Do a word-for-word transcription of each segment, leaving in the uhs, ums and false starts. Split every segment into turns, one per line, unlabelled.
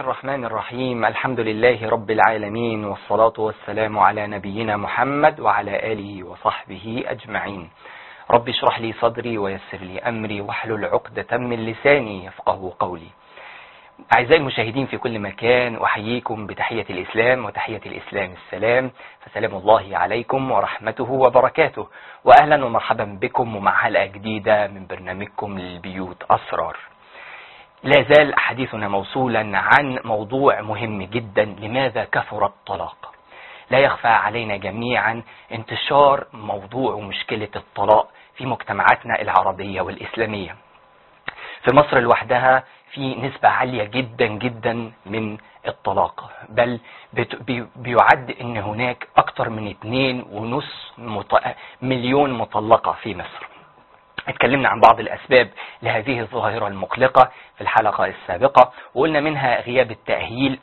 الرحمن الرحيم. الحمد لله رب العالمين، والصلاة والسلام على نبينا محمد وعلى آله وصحبه أجمعين. رب اشرح لي صدري ويسر لي أمري واحلل عقدة من لساني يفقه قولي. أعزائي المشاهدين في كل مكان، أحييكم بتحية الإسلام، وتحية الإسلام السلام، فسلام الله عليكم ورحمته وبركاته، وأهلا ومرحبا بكم ومع حلقة جديدة من برنامجكم للبيوت أسرار. لا زال حديثنا موصولا عن موضوع مهم جدا: لماذا كثر الطلاق؟ لا يخفى علينا جميعا انتشار موضوع ومشكلة الطلاق في مجتمعاتنا العربية والإسلامية. في مصر لوحدها في نسبة عالية جدا جدا من الطلاق، بل بيعد ان هناك اكتر من اتنين ونص مليون مطلقة في مصر. اتكلمنا عن بعض الأسباب لهذه الظاهرة المقلقة في الحلقة السابقة، وقلنا منها غياب التأهيل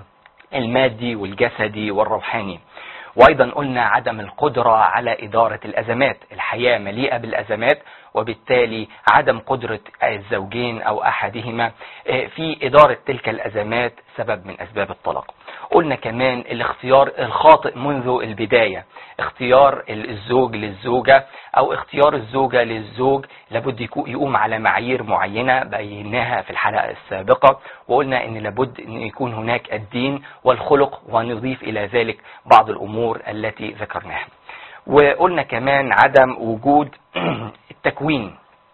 المادي والجسدي والروحاني، وأيضا قلنا عدم القدرة على إدارة الأزمات. الحياة مليئة بالأزمات، وبالتالي عدم قدرة الزوجين أو أحدهما في إدارة تلك الأزمات سبب من أسباب الطلاق. قلنا كمان الاختيار الخاطئ منذ البداية، اختيار الزوج للزوجة أو اختيار الزوجة للزوج لابد يقوم على معايير معينة بيناها في الحلقة السابقة، وقلنا ان لابد ان يكون هناك الدين والخلق، ونضيف إلى ذلك بعض الأمور التي ذكرناها. وقلنا كمان عدم وجود التكوين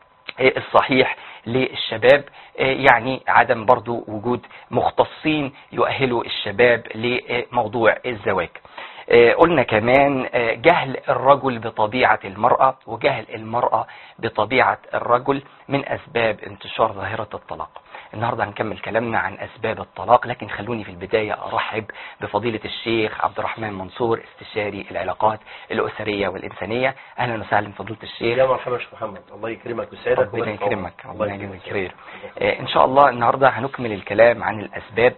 الصحيح للشباب، يعني عدم برضو وجود مختصين يؤهلوا الشباب لموضوع الزواج. قلنا كمان جهل الرجل بطبيعة المرأة وجهل المرأة بطبيعة الرجل من أسباب انتشار ظاهرة الطلاق. النهاردة هنكمل كلامنا عن أسباب الطلاق، لكن خلوني في البداية أرحب بفضيلة الشيخ عبد الرحمن منصور، استشاري العلاقات الأسرية والإنسانية. أهلا وسهلا فضيلة الشيخ.
يا مرحبا شيخ محمد، الله يكرمك ويسعدك.
ربنا يكرمك، ربنا يجزيك خير. إن شاء الله النهاردة هنكمل الكلام عن الأسباب.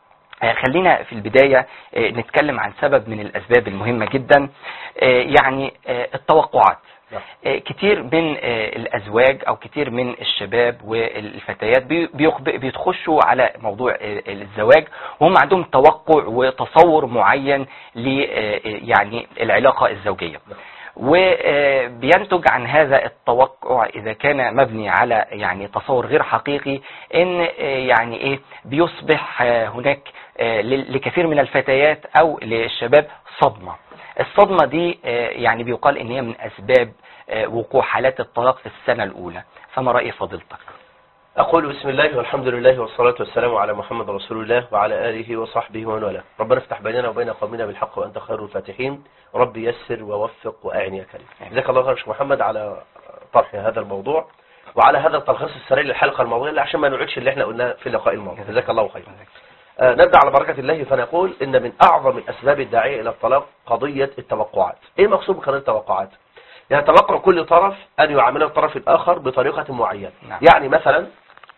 خلينا في البداية نتكلم عن سبب من الأسباب المهمة جدا، يعني التوقعات. كتير من الأزواج أو كتير من الشباب والفتيات بيتخشوا على موضوع الزواج وهم عندهم توقع وتصور معين ل يعني العلاقة الزوجية، وبينتج عن هذا التوقع إذا كان مبني على يعني تصور غير حقيقي ان يعني ايه بيصبح هناك لكثير من الفتيات او للشباب صدمة. الصدمة دي يعني بيقال ان هي من اسباب وقوع حالات الطلاق في السنة الاولى. فما رأي فضيلتك؟
أقول بسم الله والحمد لله والصلاة والسلام على محمد رسول الله وعلى آله وصحبه ومن والاه. ربنا افتح بيننا وبين قومنا بالحق وأنت خير الفاتحين. ربي يسر ووفق وأعني يا كريم. جزاك الله خير شيخ محمد على طرح هذا الموضوع وعلى هذا التلخيص السريع للحلقة الماضية عشان ما نعيدش اللي احنا قلناه في اللقاء الماضي. جزاك الله خير. آه نبدأ على بركة الله فنقول إن من أعظم الأسباب الداعية إلى الطلاق قضية التوقعات. إيه مقصود بقضية التوقعات؟ يعني توقع كل طرف أن يعامل الطرف الآخر بطريقة معينة. نعم. يعني مثلا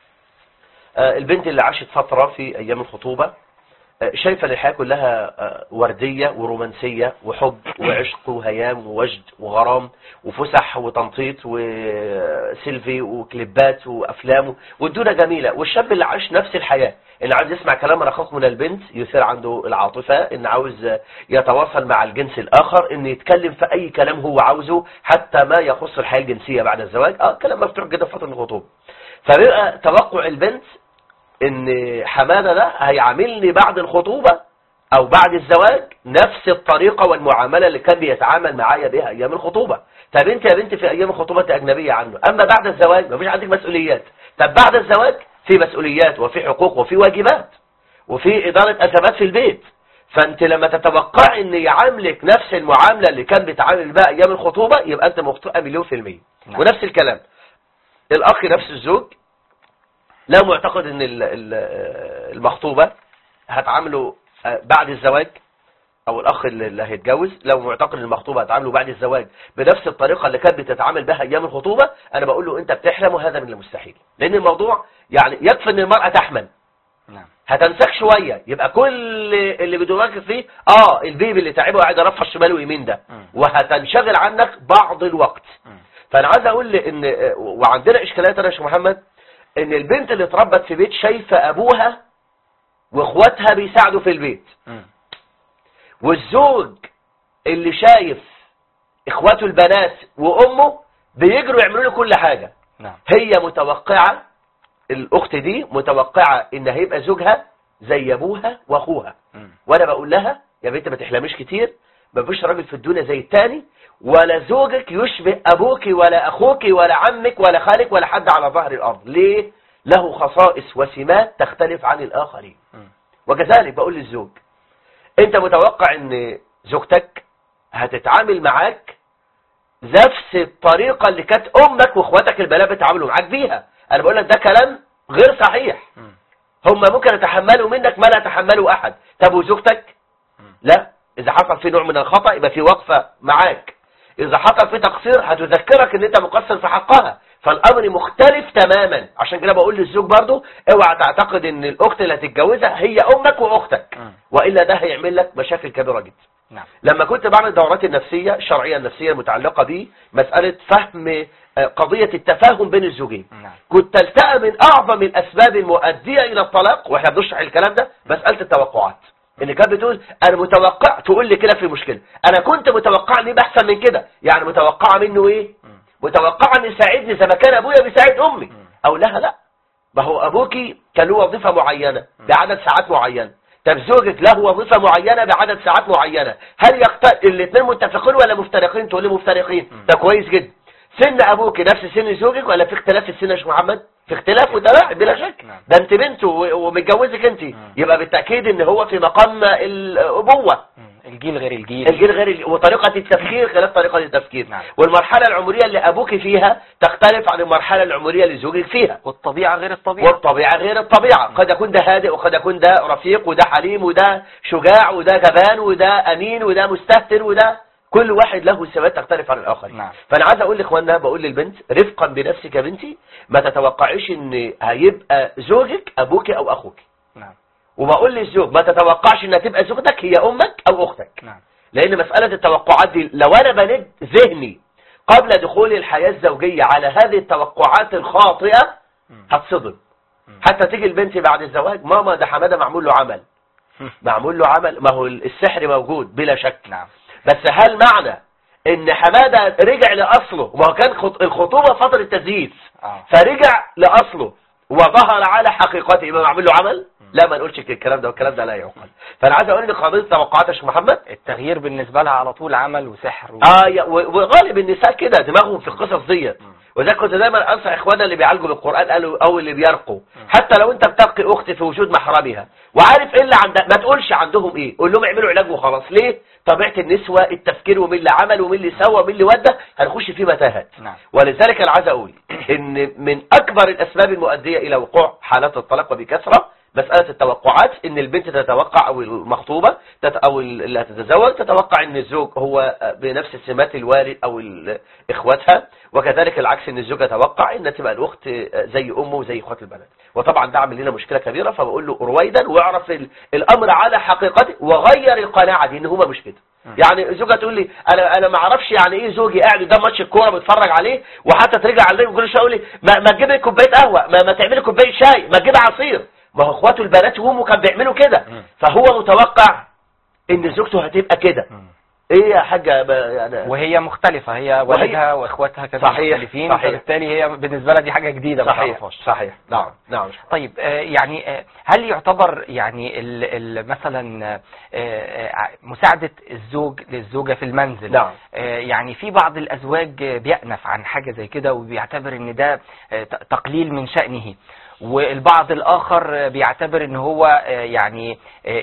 البنت اللي عاشت فترة في أيام الخطوبة شايفة الحياة كلها وردية ورومانسية وحب وعشق وهيام ووجد وغرام وفسح وتنطيط وسيلفي وكليبات وأفلام والدنيا جميلة. والشاب اللي عاش نفس الحياة، اللي عاوز يسمع كلام رقيق من البنت يثير عنده العاطفة، إن عاوز يتواصل مع الجنس الآخر، إن يتكلم في أي كلام هو عاوزه حتى ما يخص الحياة الجنسية بعد الزواج. اه كلام مفتوح جدا في فترة الخطوبة. فبقى توقع البنت ان حمادة ده هيعاملني بعد الخطوبة او بعد الزواج نفس الطريقة والمعاملة اللي كان بيتعامل معايا بها ايام الخطوبة. طب انت يا بنت في ايام الخطوبة انت اجنبية عنه، اما بعد الزواج مفيش عندك مسؤوليات. طب بعد الزواج في مسؤوليات وفي حقوق وفي واجبات وفي ادارة ازمات في البيت. فانت لما تتوقع ان يعاملك نفس المعاملة اللي كان بيتعامل بها ايام الخطوبة يبقى انت مخطئة مليون في المية. ونفس الكلام الاخ نفس الزوج لو معتقد ان المخطوبة هتعامله بعد الزواج، او الاخ اللي هيتجوز لو معتقد ان المخطوبة هتعامله بعد الزواج بنفس الطريقة اللي كانت بتتعامل بها ايام الخطوبة، انا بقول له انت بتحلم وهذا من المستحيل. لان الموضوع يعني يكفي ان المرأة تحمل، هتنسخ شوية يبقى كل اللي بتواجه فيه اه البيبي اللي تعبه قاعد يرفع شمال ويمين ده، وهتنشغل عنك بعض الوقت. فانا عايز اقول ان وعندنا اشكالات انا يا شيخ محمد، ان البنت اللي اتربت في بيت شايفة ابوها واخواتها بيساعدوا في البيت، والزوج اللي شايف اخواته البنات وامه بيجروا يعملوا له كل حاجة، هي متوقعة، الاخت دي متوقعة ان هيبقى زوجها زي ابوها واخوها. وانا بقول لها يا بنت ما تحلميش كتير، ما فيش راجل في الدنيا زي التاني، ولا زوجك يشبه ابوك ولا اخوك ولا عمك ولا خالك ولا حد على ظهر الارض. ليه؟ له خصائص وسمات تختلف عن الاخرين. وكذلك بقول للزوج، انت متوقع ان زوجتك هتتعامل معاك نفس الطريقة اللي كانت امك واخواتك البنات بيتعاملوا معاك بيها. انا بقول لك ده كلام غير صحيح. هم ممكن يتحملوا منك ما لا يتحمله احد. طب وزوجتك؟ لا، اذا حصل في نوع من الخطأ يبقى في وقفة معاك، اذا حصل في تقصير هتذكرك ان انت مقصر في حقها. فالامر مختلف تماما. عشان كده بقول للزوج برضو اوعى تعتقد ان الاخت اللي هتتجوزها هي امك واختك، والا ده هيعمل لك مشاكل كبيرة جدا. نعم. لما كنت بعمل دورات النفسية الشرعية النفسية المتعلقة بيه مسألة فهم قضية التفاهم بين الزوجين، نعم. كنت تلتقى من اعظم الاسباب المؤدية الى الطلاق، واحنا بنشرح الكلام ده، مسألة التوقعات. اللي كانت بتقول انا متوقع، تقول لي كده في مشكلة، انا كنت متوقع ليه بحسن من كده، يعني متوقعة منه ايه؟ متوقعة ان يساعدني زي ما كان ابويا بيساعد امي. او لها لا، ما هو ابوكي كان له وظيفة معينة بعدد ساعات معينة، طب زوجك له وظيفة معينة بعدد ساعات معينة، هل يقت... الاثنين متفقين ولا مفترقين؟ تقول لي مفترقين. ده كويس جدا. سن ابوك نفس سن زوجك ولا في اختلاف في السن يا شيخ محمد؟ في اختلاف وتلاعب بلا شك. ده انت بنته ومتجوزك انت، يبقى بالتأكيد ان هو في مقام الابوة.
الجيل غير الجيل
الجيل غير الجيل، وطريقة التفكير خلاف طريقة التفكير. نعم. والمرحلة العمرية اللي ابوك فيها تختلف عن المرحلة العمرية اللي زوجك فيها،
والطبيعة غير الطبيعة
والطبيعة غير الطبيعة. قد يكون ده هادئ، وقد يكون ده رفيق، وده حليم، وده شجاع، وده جبان، وده امين، وده مستهتر، وده كل واحد له سمات تختلف عن الاخر. نعم. فانا عايز اقول لاخواننا، بقول للبنت رفقا بنفسك يا بنتي، ما تتوقعيش ان هيبقى زوجك ابوك او اخوك. نعم. وبقول للزوج ما تتوقعش ان تبقى زوجتك هي امك او اختك. نعم. لان مسألة التوقعات دي لو انا بنيت ذهني قبل دخول الحياة الزوجية على هذه التوقعات الخاطئة هتصدم. حتى تيجي البنت بعد الزواج، ماما ده حمادة معمول له عمل، معمول له عمل، ما هو السحر موجود بلا شك. نعم. بس هل معنى ان حمادة رجع لأصله، وما كان الخطوبة فترة تزييف، آه. فرجع لأصله وظهر على حقيقته يبقى معمول له عمل؟ لا، ما نقولش الكلام ده، والكلام ده لا يعقل. فانا عايز اقول ان قضيه التوقعات يا شيخ محمد،
التغيير بالنسبه لها على طول عمل وسحر و...
اه وغالب النساء كده دماغهم في القصص ديت. وذلك كنت دايما انصح اخواننا اللي بيعالجوا بالقران قالوا او اللي بيرقوا، حتى لو انت بتبقي اخت في وجود محرمها وعارف ايه اللي عندها، ما تقولش عندهم ايه، قول لهم اعملوا علاج وخلاص. ليه؟ طبيعه النسوه التفكير، ومين اللي عمل ومين اللي سوى ومين اللي ودى، هنخش في متاهات. نعم. ولذلك انا عايز اقول ان من اكبر الاسباب المؤديه الى وقوع حالات الطلاق وبكثره مسألة التوقعات، ان البنت تتوقع او المخطوبة او اللي هتتزوج تتوقع ان الزوج هو بنفس سمات الوالد او اخواتها، وكذلك العكس ان الزوج يتوقع ان تبقى الاخت زي امه وزي اخوات البنات. وطبعا ده عمل لنا مشكلة كبيرة. فبقول له رويدا واعرف الامر على حقيقته، وغير القناعة دي ان هما مش كده. يعني الزوجة تقول لي انا انا ما اعرفش يعني ايه زوجي قاعد قدام ماتش الكوره بتفرج عليه، وحتى ترجع على البيت كل شويه تقول لي ما, ما تجيب لي كوبايه قهوه، ما, ما تعملي كوبايه شاي، ما تجيب عصير. ما هو اخواته البنات وامه كانوا بيعملوا كده، فهو متوقع ان زوجته هتبقى كده. ايه يا حاجه يعني،
وهي مختلفه، هي والدها واخواتها كانوا مختلفين، فبالتالي هي بالنسبه لها دي حاجه جديده ما تعرفهاش.
صحيح. نعم نعم.
طيب آه يعني آه هل يعتبر يعني ال ال مثلا آه مساعده الزوج للزوجه في المنزل،
نعم.
آه يعني في بعض الازواج بيأنف عن حاجه زي كده وبيعتبر ان ده آه تقليل من شأنه، والبعض الآخر بيعتبر ان هو يعني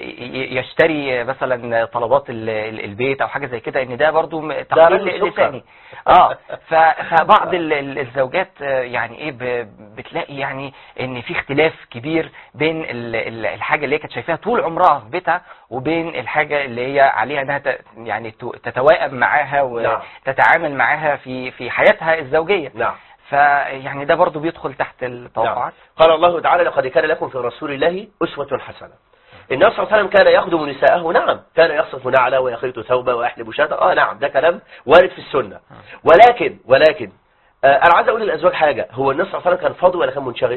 يشتري مثلا طلبات البيت او حاجة زي كده، ان ده برضو تقليل لساني. اه فبعض الزوجات يعني ايه بتلاقي يعني ان في اختلاف كبير بين الحاجة اللي هي كانت شايفاها طول عمرها في بيتها وبين الحاجة اللي هي عليها انها يعني تتوائم معاها وتتعامل معاها في في حياتها الزوجية.
نعم.
فيعني ده برضو بيدخل تحت التوقعات.
نعم. قال الله تعالى لقد كان لكم في رسول الله أسوة حسنة. النبي صلى الله عليه وسلم كان يخدم نساءه، نعم، كان يصف نعلة ويخيط ثوبة ويحلب شاة، اه نعم، ده كلام وارد في السنة. ولكن ولكن آه انا عايز اقول للازواج حاجة، هو النبي صلى الله عليه وسلم كان فاضي ولا كان منشغل؟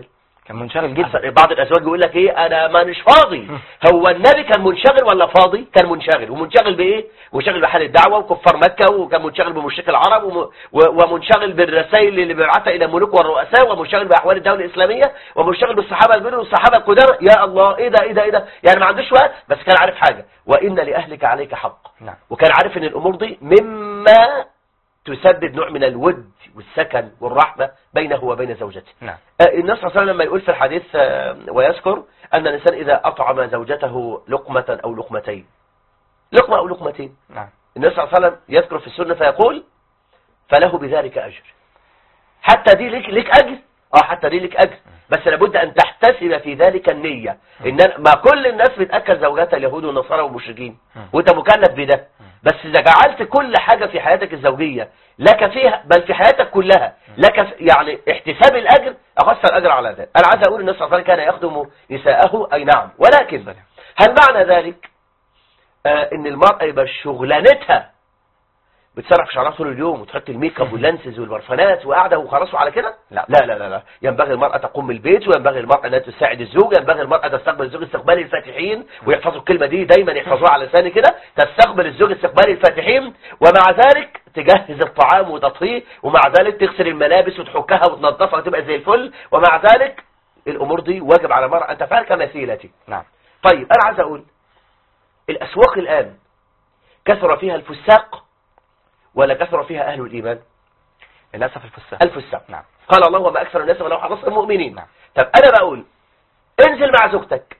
كان منشغل جدا.
بعض الازواج يقول لك ايه انا مانيش فاضي. هو النبي كان منشغل ولا فاضي؟ كان منشغل. ومنشغل بايه؟ منشغل بحال الدعوه وكفار مكه، وكان منشغل بمشرك العرب، وم... ومنشغل بالرسائل اللي بيبعثها الى الملوك والرؤساء، ومنشغل باحوال الدوله الاسلاميه، ومنشغل بالصحابه البر والصحابه القدامى. يا الله ايه ده ايه ده ايه ده يعني ما عندوش وقت، بس كان عارف حاجه، وان لاهلك عليك حق.
نعم.
وكان عارف ان الامور دي مما تسبب نوع من الود والسكن والرحمة بينه وبين زوجته.
نعم.
النبي صلى الله عليه وسلم لما يقول في الحديث ويذكر أن الإنسان إذا أطعم زوجته لقمة أو لقمتين، لقمة أو لقمتين،
نعم.
النبي صلى الله عليه وسلم يذكر في السنة فيقول فله بذلك أجر. حتى دي لك لك أجر، اه حتى دي لك أجر، بس لابد أن تحتسب في ذلك النية. إن ما كل الناس بتأكل زوجاتها اليهود والنصارى والمشركين، وأنت مكلف بده، بس إذا جعلت كل حاجة في حياتك الزوجية لك فيها، بل في حياتك كلها لك يعني احتساب الأجر، أخص الأجر على ذلك. أنا عايز أقول النبي صلى الله عليه وسلم كان يخدم نساءه، أي نعم، ولكن هل معنى ذلك آه إن المرأة يبقى شغلانتها بتسرح في شعرها طول اليوم وتحط الميك اب واللانسز والبرفانات وقاعده وخلاص على كده؟ لا. لا لا لا لا ينبغي المرأة تقوم بالبيت، وينبغي المرأة انها تساعد الزوج، ينبغي المرأة تستقبل الزوج استقبال الفاتحين، ويحفظوا الكلمة دي دايما يحفظوها على لساني كده، تستقبل الزوج استقبال الفاتحين، ومع ذلك تجهز الطعام وتطهيه، ومع ذلك تغسل الملابس وتحكها وتنظفها وتبقى زي الفل، ومع ذلك الامور دي واجب على المرأة ان تفعل كمثيلتي.
نعم.
طيب انا عايز اقول الاسواق الان كثر فيها الفساق ولا كثر فيها أهل الإيمان؟
للأسف الفساق.
الفساق.
نعم.
قال الله وما أكثر الناس ولو حرصت المؤمنين.
نعم.
طب أنا بقول انزل مع زوجتك،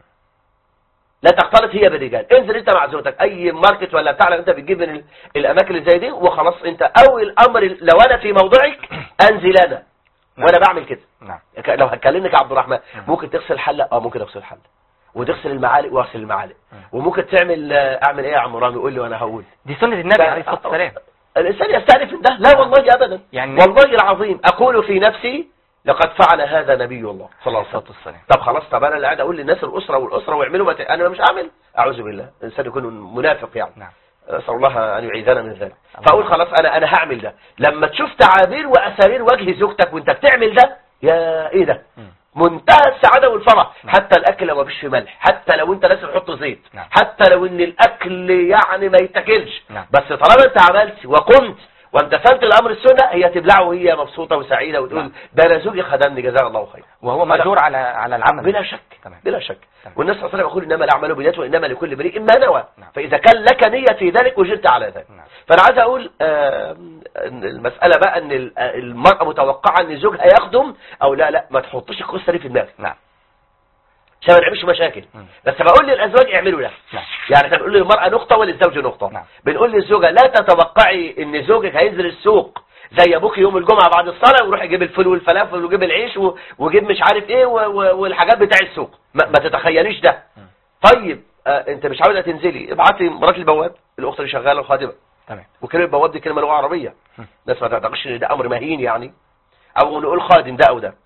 لا تختلط هي بالرجال، انزل انت مع زوجتك اي ماركت ولا بتاع، انت بتجيب من الاماكن اللي زي دي وخلاص، انت اول امر لو انا في موضعك انزل انا. نعم. وانا بعمل كده.
نعم.
لو هتكلمني كعبد الرحمن ممكن تغسل حله، اه ممكن اغسل حله، وتغسل المعالق واغسل المعالق، وممكن تعمل اعمل ايه يا عم رامي؟ قول لي وانا هقول.
دي سنة النبي عليه الصلاة والسلام.
الإنسان يستأنف من ده؟ لا والله أبدا. يعني والله العظيم أقول في نفسي لقد فعل هذا نبي الله صلى الله عليه وسلم. طب خلاص، طب أنا اللي قاعد أقول للناس الأسرة والأسرة ويعملوا مت... أنا مش أعمل، أعوذ بالله، الإنسان يكون منافق يعني. نعم. أسأل الله أن يعيذنا من ذلك. فأقول خلاص أنا أنا هعمل ده. لما تشوف تعابير وأسارير وجه زوجتك وأنت بتعمل ده، يا إيه ده؟ م. منتهى السعادة والفرح. نعم. حتى الأكل لو مفيش ملح، حتى لو أنت لازم تحط زيت. نعم. حتى لو أن الأكل يعني ما يتاكلش. نعم. بس طالما أنت عملت وقمت وامتثلت الامر السنه، هي تبلعه وهي مبسوطه وسعيده وتقول نعم. ده انا زوجي خدمني جزاه الله خير،
وهو مأجور على على العمل
بلا شك. تمام. بلا شك.
تمام.
والناس صلى الله عليه وسلم يقول انما الاعمال بالنيات وانما لكل امرئ ما نوى. نعم. فاذا كان لك نيه في ذلك اجرت على ذلك. نعم. فانا عايز اقول آه المساله بقى ان المراه متوقعه ان زوجها يخدم او لا، لا ما تحطش القصه دي في دماغك. نعم. عشان ما نعملش مشاكل. م. بس بقول للازواج اعملوا ده. نعم. يعني احنا بنقول للمراه نقطه وللزوج نقطه. نعم. بنقول للزوجه لا تتوقعي ان زوجك هينزل السوق زي ابوك يوم الجمعه بعد الصلاه ويروح يجيب الفول والفلافل ويجيب العيش ويجيب مش عارف ايه والحاجات بتاع السوق. ما, ما تتخيليش ده. م. طيب آه انت مش عاوزه تنزلي، ابعتي مرات البواب، الاخت اللي شغاله الخادمه. تمام. وكلمه البواب دي كلمه لغه عربيه. الناس ما تعتقدش ان ده امر مهين يعني، او نقول خادم ده او ده.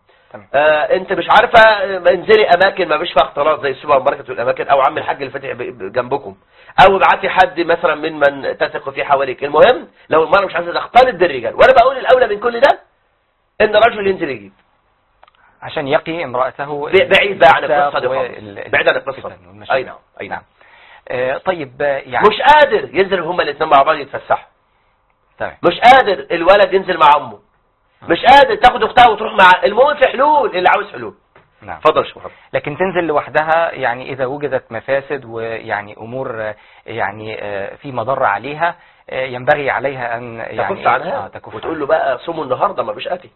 آه انت مش عارفه انزلي اماكن ما فيش فيها اختلاط زي السوبر ماركت والاماكن، او عم الحاج اللي فاتح جنبكم، او ابعتي حد مثلا من من تثق فيه حواليك. المهم لو المراه مش عايزه تختلط بالرجال، وانا بقول الاولى من كل ده ان الرجل ينزل يجيب
عشان يقي امراته
بعيد بقى عن القصه دي خالص، بعيد عن القصه. اي نعم اي نعم.
آه طيب يعني
مش قادر ينزل هما الاثنين مع بعض يتفسحوا.
تمام.
مش قادر الولد ينزل مع امه، مش قادر تاخد اختها وتروح مع، المهم في حلول، اللي عاوز حلول. نعم. اتفضل يا محمد.
لكن تنزل لوحدها يعني اذا وجدت مفاسد ويعني امور يعني في مضره عليها ينبغي عليها ان يعني
تكف عنها. آه تكف وتقول له بقى صوموا النهارده ما فيش اكل.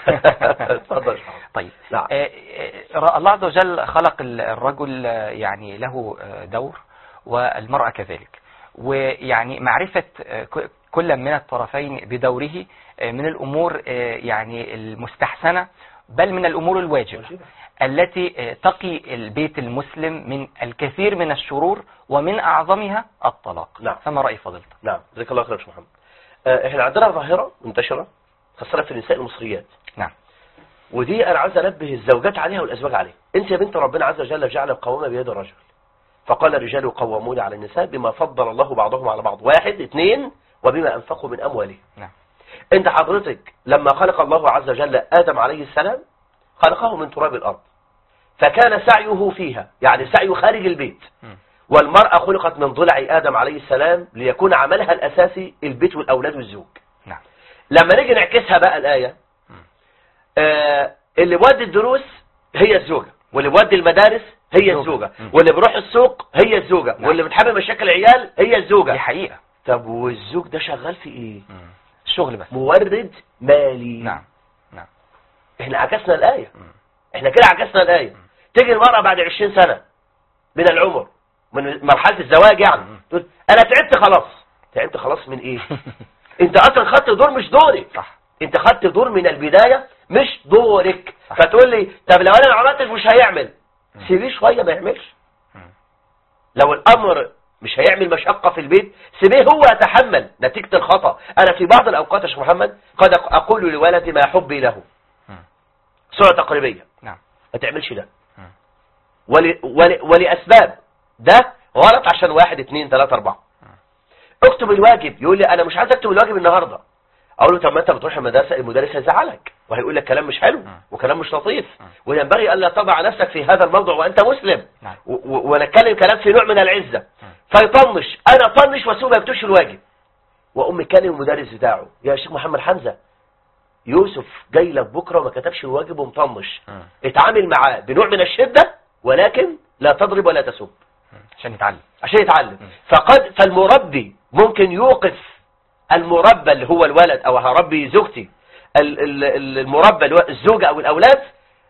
اتفضل.
طيب نعم. الله عز وجل خلق الرجل يعني له دور والمرأة كذلك، ويعني معرفة كل من الطرفين بدوره من الأمور يعني المستحسنة، بل من الأمور الواجبة التي تقي البيت المسلم من الكثير من الشرور ومن أعظمها الطلاق.
نعم.
فما رأي فضيلتك؟
نعم جزاك الله خير يا محمد. احنا عندنا ظاهرة منتشرة خاصة في النساء المصريات.
نعم.
ودي أنا عايز أنبه الزوجات عليها والأزواج عليها. أنت يا بنت ربنا عز وجل جعل القوامة بيد الرجل، فقال الرجال قوامون على النساء بما فضل الله بعضهم على بعض، واحد اثنين وبما أنفقوا من أموالهم.
نعم.
أنت حضرتك لما خلق الله عز وجل آدم عليه السلام خلقه من تراب الأرض فكان سعيه فيها، يعني سعيه خارج البيت. والمرأة خلقت من ضلع آدم عليه السلام ليكون عملها الأساسي البيت والأولاد والزوج.
نعم.
لما نيجي نعكسها بقى الآية، آه اللي بودي الدروس هي الزوجة، واللي بودي المدارس هي الزوجة، واللي بروح السوق هي الزوجة. نعم. واللي بتحب مشاكل العيال هي الزوجة.
دي حقيقة.
طب والزوج ده شغال في ايه؟
مم. الشغل بس،
مورد مالي.
نعم نعم.
احنا عكسنا الآية. مم. احنا كده عكسنا الآية. مم. تيجي المرأة بعد عشرين سنة من العمر، من مرحلة الزواج يعني، تقول انا تعبت خلاص. تعبت خلاص من ايه؟ انت اصلا خدت دور مش دورك.
صح.
انت خدت دور من البداية مش دورك. صح. فتقول لي طب لو انا ما عملتش مش هيعمل. سيبيه شوية ما يعملش. مم. لو الامر مش هيعمل مشقة في البيت سيبيه هو يتحمل نتيجة الخطأ. انا في بعض الاوقات يا شيخ محمد قد اقول لولدي ما حبي له سرعة تقريبية.
نعم.
ما تعملش ده. ول... ول... ولأسباب. ده غلط عشان واحد اتنين تلاتة اربعة. اكتب الواجب. يقول لي انا مش عايز اكتب الواجب النهاردة. اقول له طب ما انت بتروح المدرسة المدرس هيزعلك وهيقول لك كلام مش حلو وكلام مش لطيف، وينبغي الا تضع نفسك في هذا الموضوع وانت مسلم. و... و... ونتكلم كلام في نوع من العزة. فيطنش. انا طنش واسوق ما يكتبش الواجب. واقوم كلم المدرس بتاعه، يا شيخ محمد حمزة يوسف جاي لك بكره وما كتبش الواجب ومطنش. اتعامل معاه بنوع من الشدة ولكن لا تضرب ولا تسب
عشان يتعلم.
عشان يتعلم. فقد فالمربي ممكن يوقف المربى اللي هو الولد، او هربي زوجتي المربى اللي هو الزوجة او الاولاد،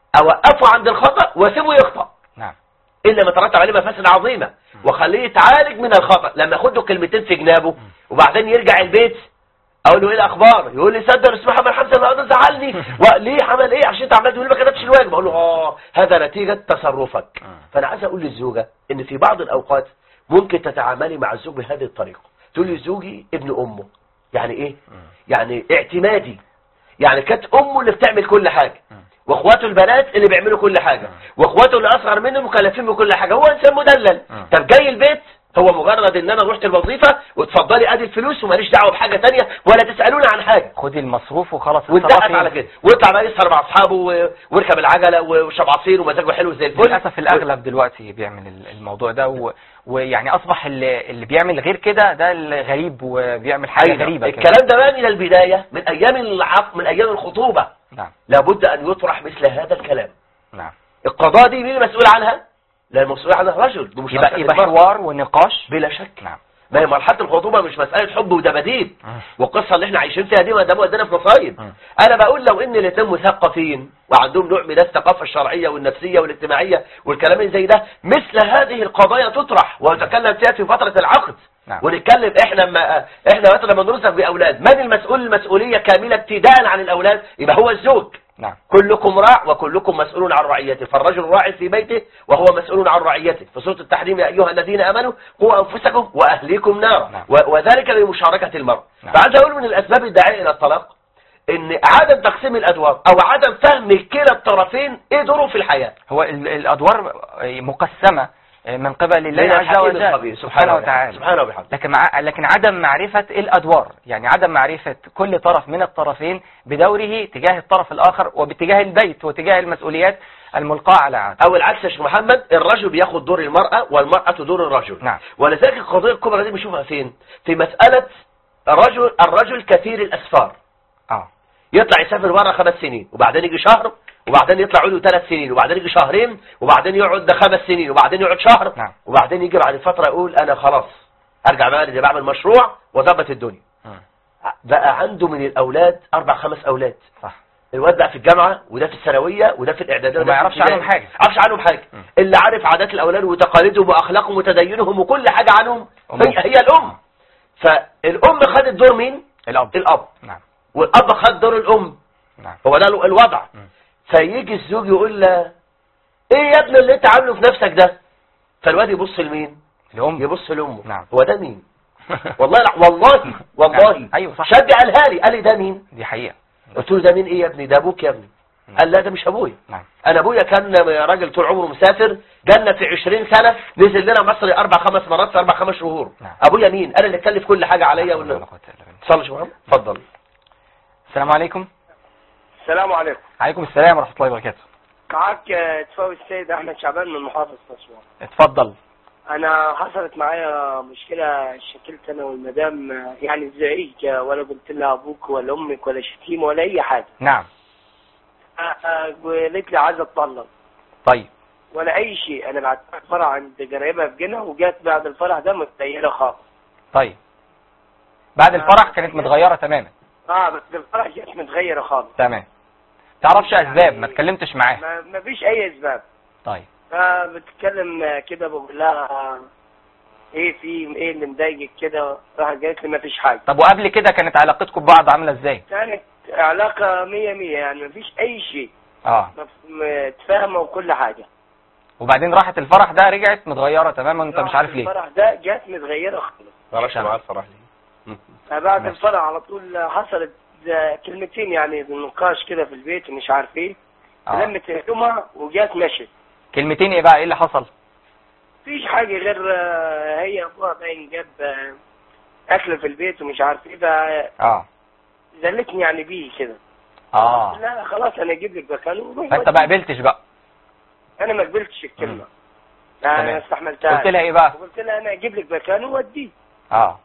اوقفه عند الخطأ واسيبه يخطأ. نعم. الا ما ترتب عليه مفاسد عظيمة. وخليه يتعالج من الخطأ. لما ياخد له كلمتين في جنابه وبعدين يرجع البيت اقول له ايه الاخبار؟ يقول لي صدق اسمه محمد حمزة النهارده زعلني. وليه عمل ايه؟ عشان انت عمال تقول لي ما كتبتش الواجب. اقول له اه هذا نتيجة تصرفك. فانا عايز اقول للزوجة ان في بعض الاوقات ممكن تتعاملي مع الزوج بهذه الطريقة. تقول لي زوجي ابن امه. يعني ايه؟ يعني اعتمادي. يعني كانت امه اللي بتعمل كل حاجة، واخواته البنات اللي بيعملوا كل حاجة، واخواته اللي اصغر منه مكلفين بكل حاجة. هو انسان مدلل. طب جاي البيت هو مجرد ان انا رحت الوظيفة وتفضلي ادي الفلوس وماليش دعوه بحاجه ثانيه ولا تسالوني عن حاجه. خدي المصروف وخلاص. وانتهت على كده. ويطلع بقى يسهر مع اصحابه ويركب العجله ويشرب عصير ومزاجه حلو زي الفل.
للاسف الاغلب دلوقتي بيعمل الموضوع ده و... ويعني اصبح اللي, اللي بيعمل غير كده ده الغريب وبيعمل حاجه أيضا غريبه.
الكلام ده بقى من البدايه من ايام العقد من ايام الخطوبه. نعم. لابد ان يطرح مثل هذا الكلام. نعم. القضاء دي مين المسؤول عنها؟ لا، المسؤول عنها الرجل.
يبقى, يبقى حوار ونقاش
بلا شك. نعم. ما هي مرحله الخطوبه مش مساله حب ودباديب. والقصه اللي احنا عايشين فيها دي ما دام ودانا في مصايب. انا بقول لو ان الاثنين مثقفين وعندهم نوع من الثقافه الشرعيه والنفسيه والاجتماعيه والكلام اللي زي ده، مثل هذه القضايا تطرح ونتكلم فيها في فتره العقد. نعم. ونتكلم احنا ما احنا مثلا لما نرزق باولاد من المسؤول المسؤوليه كامله ابتداء عن الاولاد؟ يبقى هو الزوج. نعم. كلكم راع وكلكم مسؤول عن رعيته، فالرجل راع في بيته وهو مسؤول عن رعيته. في سورة التحريم يا أيها الذين آمنوا قوا أنفسكم وأهليكم نارا. نعم. وذلك بمشاركة المرء. نعم. فعايز أقول من الأسباب الداعية إلى الطلاق إن عدم تقسيم الأدوار أو عدم فهم كلا الطرفين إيه دوره في الحياة.
هو الأدوار مقسمة من قبل الله عز وجل سبحانه وتعالى،
سبحانه وبحمده.
لكن مع لكن عدم معرفة الأدوار، يعني عدم معرفة كل طرف من الطرفين بدوره تجاه الطرف الآخر وباتجاه البيت وتجاه المسؤوليات الملقاة على عاتقه.
أو العكس يا شيخ محمد، الرجل بياخد دور المرأة والمرأة دور الرجل. نعم. ولذلك القضية الكبرى دي بنشوفها فين؟ في مسألة الرجل الرجل كثير الأسفار. اه يطلع يسافر بره خمس سنين وبعدين يجي شهر وبعدين يطلع له ثلاث سنين وبعدين يجي شهرين وبعدين يقعد خمس سنين وبعدين يقعد شهر. نعم. وبعدين يجي بعد فترة يقول أنا خلاص أرجع بقى بعمل مشروع وضبط الدنيا. م. بقى عنده من الأولاد أربع خمس أولاد. صح. الواد بقى في الجامعة وده في الثانوية وده في الإعدادية
وما يعرفش عنهم حاجة.
ما يعرفش عنهم حاجة. م. اللي عارف عادات الأولاد وتقاليدهم وأخلاقهم وتدينهم وكل حاجة عنهم هي, هي الأم. فالأم خدت دور مين؟
الأب.
الأب.
نعم.
والأب خد دور الأم. نعم. هو ده الوضع. م. فيجي الزوج يقول له ايه يا ابني اللي انت عامله في نفسك ده؟ فالواد يبص لمين؟
لأمه.
يبص لأمه.
نعم.
هو ده مين؟ والله لا والله والله.
نعم. ايوه صح.
شد قالها لي قال لي ده مين؟
دي حقيقة.
قلت له ده مين ايه يا ابني؟ ده ابوك يا ابني. نعم. قال لا ده مش ابويا. نعم. انا ابويا كان راجل طول عمره مسافر، جالنا في عشرين سنة نزل لنا مصر اربع خمس مرات في اربع خمس شهور. نعم. ابويا مين؟ انا اللي اتكلف كل حاجة عليا. ولا صلي شو محمد اتفضل.
السلام عليكم.
السلام عليكم.
عليكم السلام ورحمة الله وبركاته.
معاك تفاوي السيد احمد شعبان من محافظة اسوان.
اتفضل.
انا حصلت معايا مشكلة، شكلت انا والمدام يعني زعيق، ولا قلت لها ابوك ولا امك ولا شتيمة ولا اي حاجة.
نعم.
قالت لي عايزة اتطلق.
طيب.
ولا اي شيء. انا بعد الفرح عند قرايبها في جنة، وجات بعد الفرح ده متغيرة خالص.
طيب. بعد الفرح كانت متغيرة تماما.
اه بعد الفرح جات متغيرة خالص.
تمام. تعرفش اسباب؟ ما اتكلمتش معاها؟
ما فيش اي اسباب.
طيب.
فبتتكلم كده بقول لها ايه في ايه اللي مضايقك كده؟ راحت قالت لي ما فيش حاجه.
طب وقبل كده كانت علاقتكم ببعض عامله ازاي؟
كانت علاقه مية مية يعني ما فيش اي شيء.
اه
متفاهمه وكل حاجه.
وبعدين راحت الفرح ده رجعت متغيره تماما وانت مش عارف ليه؟
الفرح ده جات متغيره خالص.
ما راحش معاه الفرح ليه؟
فبعد الفرح على طول حصلت كلمتين يعني نقاش كده في البيت ومش عارف ايه.
آه.
لمت هدومها وجات مشت.
كلمتين ايه بقى؟ ايه اللي حصل؟
مفيش حاجه غير هي ابوها باين جاب اكل في البيت ومش عارف ايه. ف
اه
زلتني يعني بيه كده.
اه
لا خلاص انا اجيب لك مكان.
فانت ما قبلتش بقى؟
انا ما قبلتش الكلمه. انا استحملتها.
قلت لها ايه بقى؟
قلت لها انا اجيب لك مكان ووديه.
اه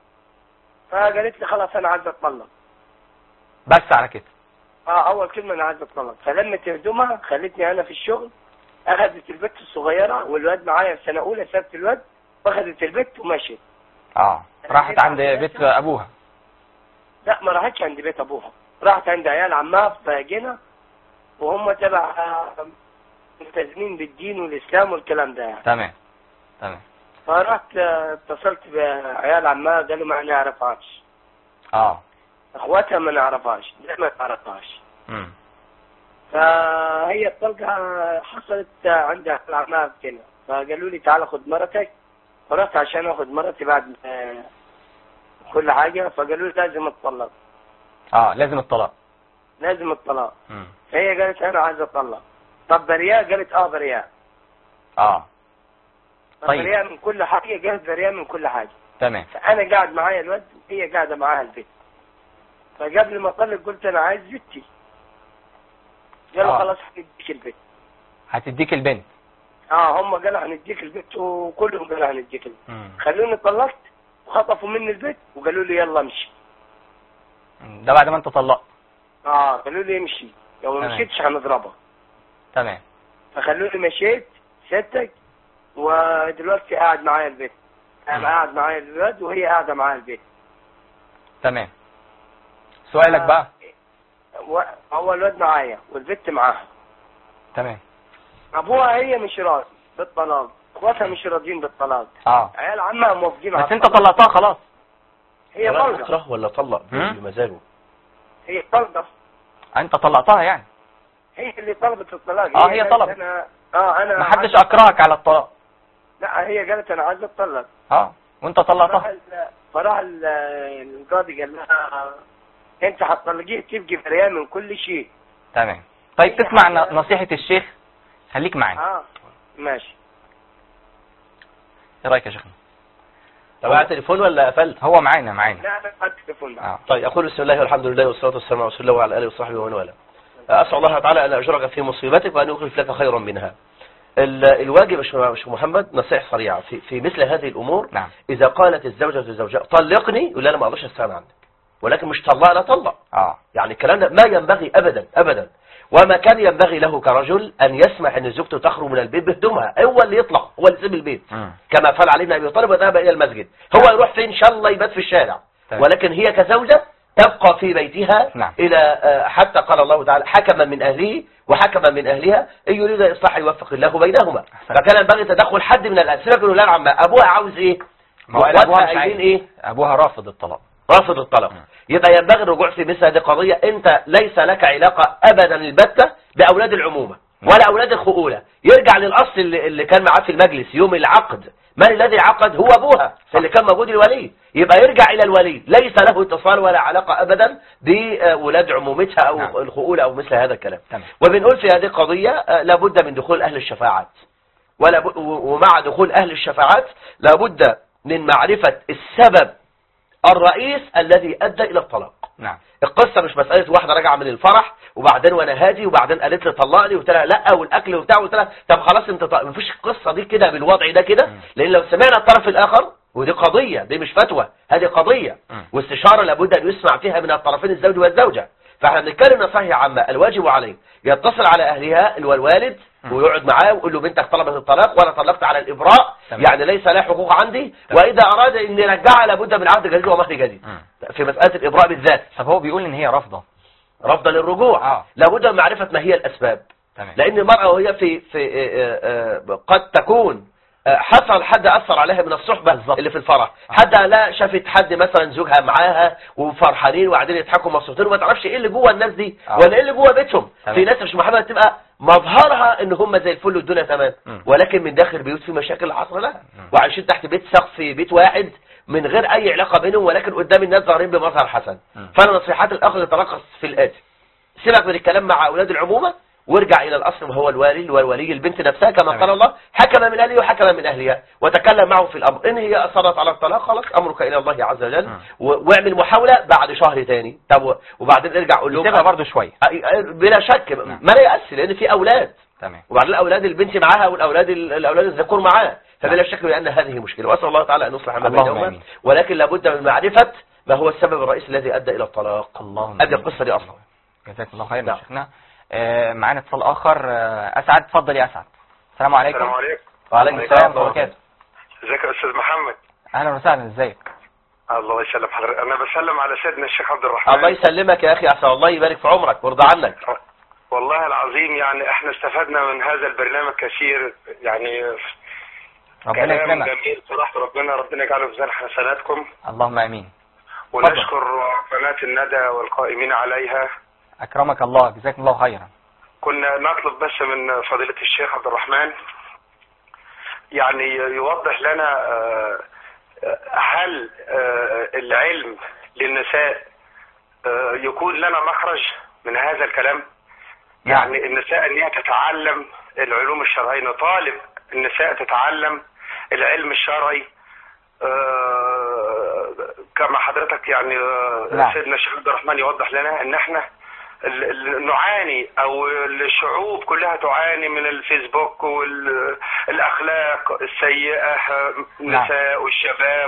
فقالت لي خلاص انا عايز اتطلق.
بس على كده؟
اه اول كلمه انا عايز اتطلق. فلمت هدومها خلتني انا في الشغل، اخذت البت الصغيره والواد معايا في سنه اولى، سابت الواد واخذت البت ومشيت.
اه راحت عند بيت ابوها؟
لا ما راحتش عند بيت ابوها، راحت عند عيال عمها في جنة، وهم تبع ملتزمين بالدين والاسلام والكلام ده يعني.
تمام تمام.
فرحت اتصلت بعيال عمها قالوا ما نعرفهاش.
اه
اخواتها ما نعرفهاش، لا ما نعرفهاش.
امم
فهي الطلقه حصلت عند عيال عمها في جنة، فقالوا لي تعال خد مرتك. فرحت عشان اخد مرتي بعد كل حاجه، فقالوا لي لازم اتطلق.
اه لازم الطلاق.
لازم الطلاق.
امم
فهي قالت انا عايزه اتطلق. طب برياء؟ قالت اه برياء.
اه
طيب برياء من كل حاجه؟ قالت برياء من كل حاجه.
تمام.
فانا قاعد معايا الواد وهي قاعده معاها البيت. فقبل ما اطلق قلت انا عايز بنتي. قالوا
آه.
خلاص هنديك البيت.
هتديك البنت؟
اه هم قالوا هنديك البيت وكلهم قالوا هنديك البيت.
مم.
خلوني طلقت وخطفوا مني البيت وقالوا لي يلا امشي.
ده بعد ما انت طلقت؟
اه قالوا لي امشي، لو ما
تمام.
مشيتش هنضربها.
تمام.
فخلوني مشيت ستك، ودلوقتي قاعد معايا البيت. انا قاعد معايا الولاد وهي قاعده معايا البيت.
تمام. سؤالك
آه.
بقى؟
هو الواد معايا والبت معاها.
تمام.
ابوها هي مش راضي بالطلاق، اخواتها مش راضيين بالطلاق.
اه
عيال عمها موافقين على
بس انت طلقتها خلاص؟
هي طلقه.
طلق ولا طلق بمزاجه؟
هي طلقه.
انت طلقتها يعني؟
هي اللي طلبت الطلاق.
اه هي طلبت.
انا اه انا
ما حدش اكرهك على الطلاق؟
لا هي قالت انا عايزه اتطلق.
اه وانت طلقتها؟
فراح القاضي قال لها انت هتطلقيه تبقي بريئه من كل شيء.
تمام. طيب تسمع نصيحة الشيخ؟ خليك معانا.
اه ماشي.
ايه رايك يا شيخنا؟
تبع تليفون ولا قفلت؟
هو معانا معانا.
لا انا على التليفون.
آه.
طيب اقول بسم الله والحمد لله والصلاه والسلام على رسول الله وعلى اله وصحبه ومن والاه. اسال الله تعالى ان اجرك في مصيبتك وان يخلف لك خيرا منها. الواجب يا شيخ محمد نصيحه سريعه في في مثل هذه الامور.
نعم.
اذا قالت الزوجه للزوجاء طلقني يقول انا ما اقدرش استغنى عنك، ولكن مش طلق لا طلق.
اه
يعني الكلام ده ما ينبغي ابدا ابدا. وما كان ينبغي له كرجل ان يسمح ان زوجته تخرج من البيت بهدومها، هو اللي يطلع، هو اللي يسيب البيت.
مم.
كما فعل علي بن ابي طالب وذهب الى المسجد، هو يروح فين ان شاء الله يبات في الشارع.
طيب.
ولكن هي كزوجة تبقى في بيتها.
نعم.
الى حتى قال الله تعالى حكما من اهله وحكما من اهلها ان يريد اصلاح يوفق الله بينهما. فكان ينبغي تدخل حد من الاسره يقول لا عم ابوها عاوز ايه؟
ما هو ابوها مش عايز
ايه؟
ابوها رافض الطلاق.
رافض الطلاق. يبقى ينبغي الرجوع في مثل هذه القضيه. انت ليس لك علاقه ابدا البته باولاد العمومه ولا اولاد الخؤوله. يرجع للاصل اللي, اللي كان معاه في المجلس يوم العقد. من الذي عقد؟ هو ابوها اللي كان موجود الولي. يبقى يرجع الى الولي، ليس له اتصال ولا علاقه ابدا باولاد عمومتها او نعم. الخؤوله او مثل هذا الكلام. تمام. وبنقول في هذه القضيه لابد من دخول اهل الشفاعات، ولا ومع دخول اهل الشفاعات لابد من معرفه السبب الرئيس الذي ادى الى الطلاق.
نعم.
القصة مش مسألة واحدة راجعة من الفرح وبعدين وانا هادي وبعدين قالت لي طلقني وقلت لها لا والاكل وبتاع وقلت لها طب خلاص انت طلق. مفيش القصة دي كده بالوضع ده كده، لان لو سمعنا الطرف الاخر ودي قضية، دي مش فتوى، هذه قضية واستشارة لابد ان يسمع فيها من الطرفين الزوج والزوجة. فاحنا بنتكلم نصيحة عامة، الواجب عليه يتصل على اهلها والوالد ويقعد معاه ويقول له بنتك طلبت الطلاق وانا طلقت على الابراء، يعني ليس لها حقوق عندي، واذا اراد ان يرجعها لابد من عقد جديد ومهر جديد في مسألة الابراء بالذات.
طب هو بيقول ان هي رافضة
رفضا للرجوع، آه. لابد من معرفة ما هي الاسباب. تمام. لان المرأة وهي في في آآ آآ قد تكون حصل حد اثر عليها من الصحبة بالزبط. اللي في الفرح، حد لا شافت حد مثلا زوجها معاها وفرحانين وقاعدين يضحكوا مبسوطين وما تعرفش ايه اللي جوه الناس دي آه. ولا ايه اللي جوه بيتهم. تمام. في ناس مش محمد تبقى مظهرها ان هم زي الفل والدنيا تمام، ولكن من داخل بيوت في مشاكل حصل لها وعايشين تحت بيت سقف في بيت واحد من غير اي علاقة بينهم، ولكن قدام الناس ظاهرين بمظهر حسن. فانا نصيحات الاخ يتركز في الاتي: سيبك من الكلام مع اولاد العمومة وارجع الى الاصل وهو الوالي والولي البنت نفسها كما قال الله حكم من اهله وحكم من اهلها وتكلم معه في الامر. ان هي اصرت على الطلاق خلاص امرك الى الله عز وجل واعمل محاولة بعد شهر تاني. طب وبعدين ارجع قول لهم
سيبها برضه شوية
بلا شك ما لا يأسي لان في اولاد.
تمام.
وبعدين الاولاد البنت معاها والاولاد الاولاد الذكور معاه، فبلا شك بان هذه مشكلة، واسال الله تعالى ان يصلح ما بينهما، ولكن لابد من معرفة ما هو السبب الرئيسي الذي ادى الى الطلاق.
اللهم
ادي القصة دي اصلا.
جزاك الله خير يا شيخنا. آه معانا اتصال اخر. آه اسعد، اتفضل يا اسعد. السلام عليكم.
السلام عليكم.
وعليكم السلام ورحمه الله وبركاته.
ازيك يا استاذ محمد؟
اهلا وسهلا، ازيك؟
الله يسلم حضرتك. انا بسلم على سيدنا الشيخ عبد الرحمن.
الله يسلمك يا اخي، عسى الله يبارك في عمرك ويرضى عنك.
والله العظيم يعني احنا استفدنا من هذا البرنامج كثير، يعني
ربنا يكرمك.
جميل صراحه، ربنا ربنا يجعله في ميزان حسناتكم.
اللهم امين.
ونشكر قناه الندى والقائمين عليها.
اكرمك الله، جزاكم الله خيرا.
كنا نطلب بس من فضيلة الشيخ عبد الرحمن يعني يوضح لنا هل العلم للنساء يكون لنا مخرج من هذا الكلام؟ يعني النساء ان هي تتعلم العلوم الشرعية، نطالب النساء تتعلم العلم الشرعي كما حضرتك يعني سيدنا الشيخ عبد الرحمن يوضح لنا ان احنا نعاني او الشعوب كلها تعاني من الفيسبوك والاخلاق السيئة النساء والشباب.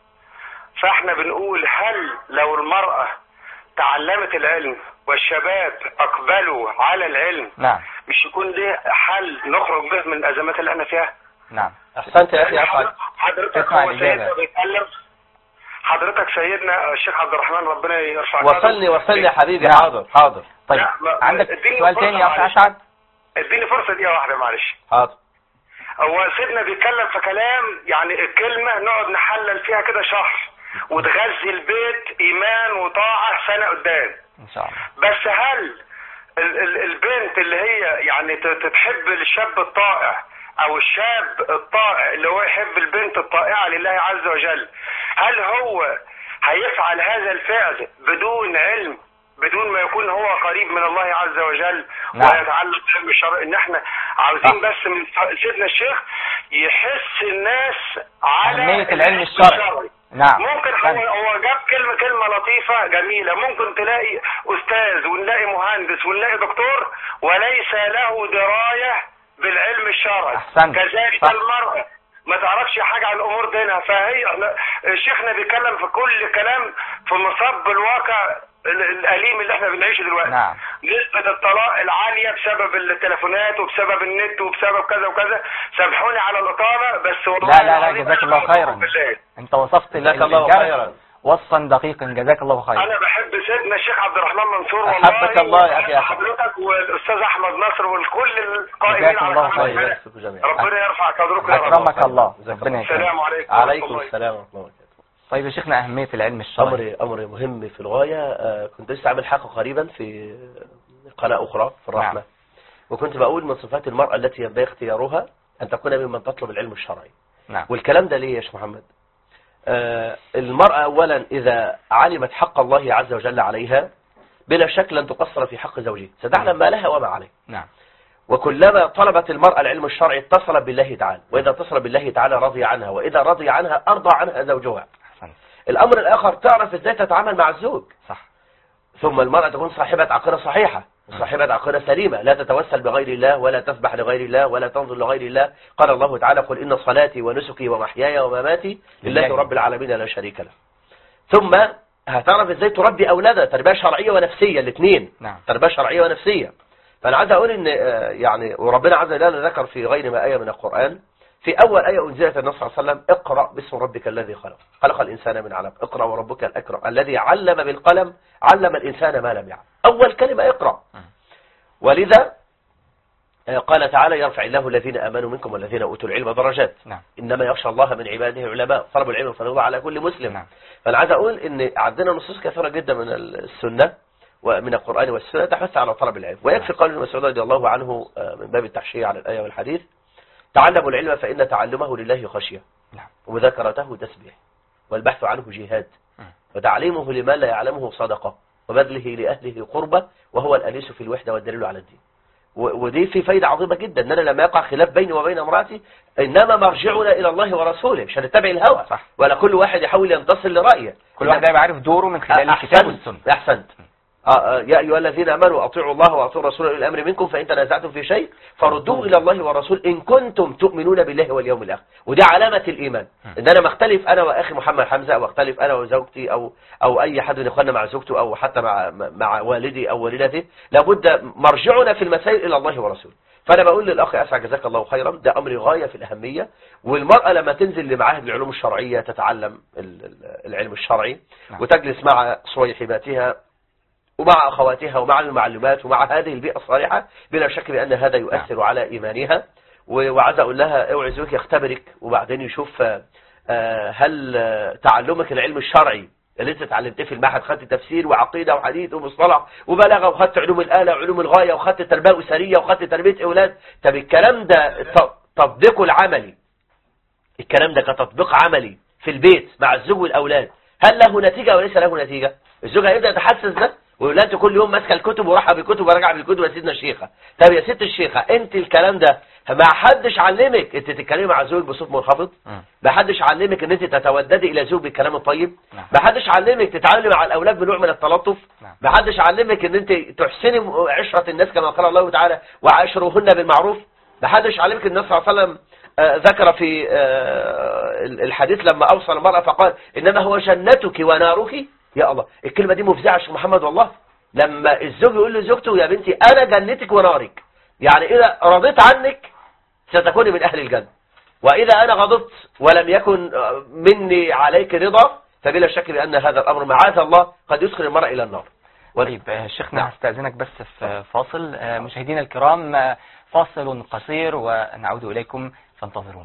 فاحنا بنقول هل لو المرأة تعلمت العلم والشباب اقبلوا على العلم
نعم
مش يكون ليه حل نخرج به من الازمات اللي احنا فيها؟
نعم.
احسنت يا اخي اسعد.
حضرتك هو سيدنا بيتكلم، حضرتك سيدنا الشيخ عبد الرحمن ربنا يرفع
وصلني وصلني يا حبيبي. حاضر حاضر.
طيب عندك سؤال تاني يا اخي اسعد؟
اديني فرصه دقيقه واحده معلش.
حاضر.
هو سيدنا بيتكلم في كلام يعني الكلمه نقعد نحلل فيها كده شهر وتغذي البيت ايمان وطاعه سنه قدام
ان شاء الله.
بس هل ال ال البنت اللي هي يعني تحب الشاب الطائع او الشاب الطائع اللي هو يحب البنت الطائعة لله عز وجل، هل هو هيفعل هذا الفعل بدون علم، بدون ما يكون هو قريب من الله عز وجل
نعم.
ويتعلم علم الشرع؟ ان احنا عاوزين بس من سيدنا الشيخ يحس الناس على
أهمية العلم الشرعي. نعم.
ممكن هو هو جاب كلمة كلمة لطيفة جميلة، ممكن تلاقي أستاذ ونلاقي مهندس ونلاقي دكتور وليس له دراية بالعلم الشرعي.
أحسنت.
كذلك المرأة ما تعرفش حاجة عن أمور دينها، فهي شيخنا بيتكلم في كل كلام في مصب الواقع الأليم اللي احنا بنعيشه دلوقتي.
نعم.
نسبة الطلاق العالية بسبب التليفونات وبسبب النت وبسبب كذا وكذا. سامحوني على الإطالة بس والله
لا لا لا جزاك الله خيرا. انت وصفت الجرس وصفا دقيقا، جزاك الله خيرا.
انا بحب سيدنا الشيخ عبد الرحمن منصور والله.
احبك الله يا اخي.
حضرتك والاستاذ احمد نصر وكل القائمين
على
الله. ربنا يرفع قدركم يا رب.
اكرمك الله. ربنا يكرمك.
السلام عليكم.
عليكم السلام ورحمه الله وبركاته.
طيب يا شيخنا، أهمية العلم الشرعي.
أمر أمر مهم في الغاية. آه كنت لسه عامل حلقة قريبا في قناة أخرى في الرحمة. نعم. وكنت بقول من صفات المرأة التي ينبغي اختيارها أن تكون ممن تطلب العلم الشرعي.
نعم.
والكلام ده ليه يا شيخ محمد؟ آه المرأة أولا إذا علمت حق الله عز وجل عليها بلا شك لن تقصر في حق زوجها، ستعلم ما لها وما عليه.
نعم.
وكلما طلبت المرأة العلم الشرعي اتصلت بالله تعالى، وإذا اتصلت بالله تعالى رضي عنها، وإذا رضي عنها أرضى عنها زوجها. الأمر الآخر تعرف إزاي تتعامل مع الزوج.
صح.
ثم المرأة تكون صاحبة عقيدة صحيحة وصاحبة عقيدة سليمة، لا تتوسل بغير الله ولا تسبح لغير الله ولا تنظر لغير الله. قال الله تعالى: قل إن صلاتي ونسكي ومحياي ومماتي لله رب العالمين لا شريك له. ثم هتعرف ازاي تربي أولادها تربية شرعية ونفسية الاثنين.
نعم.
تربية شرعية ونفسية. فأنا عايز أقول إن يعني وربنا عز وجل ذكر في غير ما آية من القرآن، في أول آية أنزلت النبي صلى الله عليه وسلم: اقرأ باسم ربك الذي خلق خلق الإنسان من علق، اقرأ وربك الأكرم الذي علم بالقلم علم الإنسان ما لم يعلم. أول كلمة اقرأ. ولذا قال تعالى: يرفع الله الذين آمنوا منكم والذين أوتوا العلم درجات.
نعم.
إنما يخشى الله من عباده العلماء. طلب العلم فريضة على كل مسلم.
نعم.
فأنا عايز أقول إن عندنا نصوص كثيرة جدا من السنة ومن القرآن والسنة تحث على طلب العلم. ويكفي قول ابن مسعود رضي الله عنه من باب التحشية على الآية والحديث: تعلموا العلم فإن تعلمه لله خشية،
نعم.
ومذاكرته تسبيح، والبحث عنه جهاد، وتعليمه لمن لا يعلمه صدقة، وبذله لأهله قربة، وهو الأنيس في الوحدة والدليل على الدين. ودي في فايدة عظيمة جدا، أننا لما يقع خلاف بيني وبين امرأتي إنما مرجعنا إلى الله ورسوله، مش هنتبع الهوى.
صح.
ولا كل واحد يحاول ينتصر لرأيه،
كل واحد يبقى عارف دوره من خلال الكتاب والسنة.
أحسنت. آه يا أيها الذين آمنوا أطيعوا الله وأطيعوا الرسول أولي الأمر منكم فإن تنازعتم في شيء فردوه إلى الله والرسول إن كنتم تؤمنون بالله واليوم الآخر. ودي علامة الإيمان، إن أنا مختلف أنا وأخي محمد حمزة، أو اختلف أنا وزوجتي، أو أو أي حد من إخواننا مع زوجته، أو حتى مع مع والدي أو والدتي، لابد مرجعنا في المسائل إلى الله ورسوله. فأنا بقول للأخ أسعد جزاك الله خيرا، ده أمر غاية في الأهمية. والمرأة لما تنزل لمعاهد العلوم الشرعية تتعلم العلم الشرعي وتجلس مع صويحباتها ومع أخواتها ومع المعلومات ومع هذه البيئة الصالحة، بلا شك بأن هذا يؤثر على إيمانها. وعايز أقول لها: اوعي زوجك يختبرك وبعدين يشوف هل تعلمك العلم الشرعي اللي انت اتعلمتيه في المعهد، خدت تفسير وعقيدة وحديث ومصطلح وبلاغة، وخدت علوم الآلة وعلوم الغاية، وخدت تربية أسرية، وخدت تربية أولاد. طب الكلام ده تطبيقه العملي، الكلام ده كتطبيق عملي في البيت مع الزوج والأولاد، هل له نتيجة وليس له نتيجة؟ الزوج هيبدأ يتحسس ده ويقول لها: انت كل يوم ماسكه الكتب وراحه بالكتب وراجعه بالكتب يا سيدنا الشيخه. طب يا ست الشيخه، انت الكلام ده ما حدش علمك انت تتكلمي مع زوجك بصوت منخفض؟ ما حدش علمك ان انت تتوددي الى زوجك بالكلام الطيب؟ ما حدش علمك تتعاملي مع الاولاد بنوع من التلطف؟ ما حدش علمك ان انت تحسني عشره الناس كما قال الله تعالى: وعاشروهن بالمعروف؟ ما حدش علمك النبي صلى الله عليه وسلم ذكر في الحديث لما اوصى المراه فقال: انما هو جنتك ونارك؟ يا الله، الكلمة دي مفزعة يا شيخ محمد والله. لما الزوج يقول لزوجته: يا بنتي أنا جنتك ونارك، يعني إذا رضيت عنك ستكوني من أهل الجنة، وإذا أنا غضبت ولم يكن مني عليك رضا فبلا شك بأن هذا الأمر معاذ الله قد يدخل المرأة إلى النار.
طيب شيخنا، هستأذنك بس في فاصل. مشاهدينا الكرام، فاصل قصير ونعود إليكم فانتظرونا.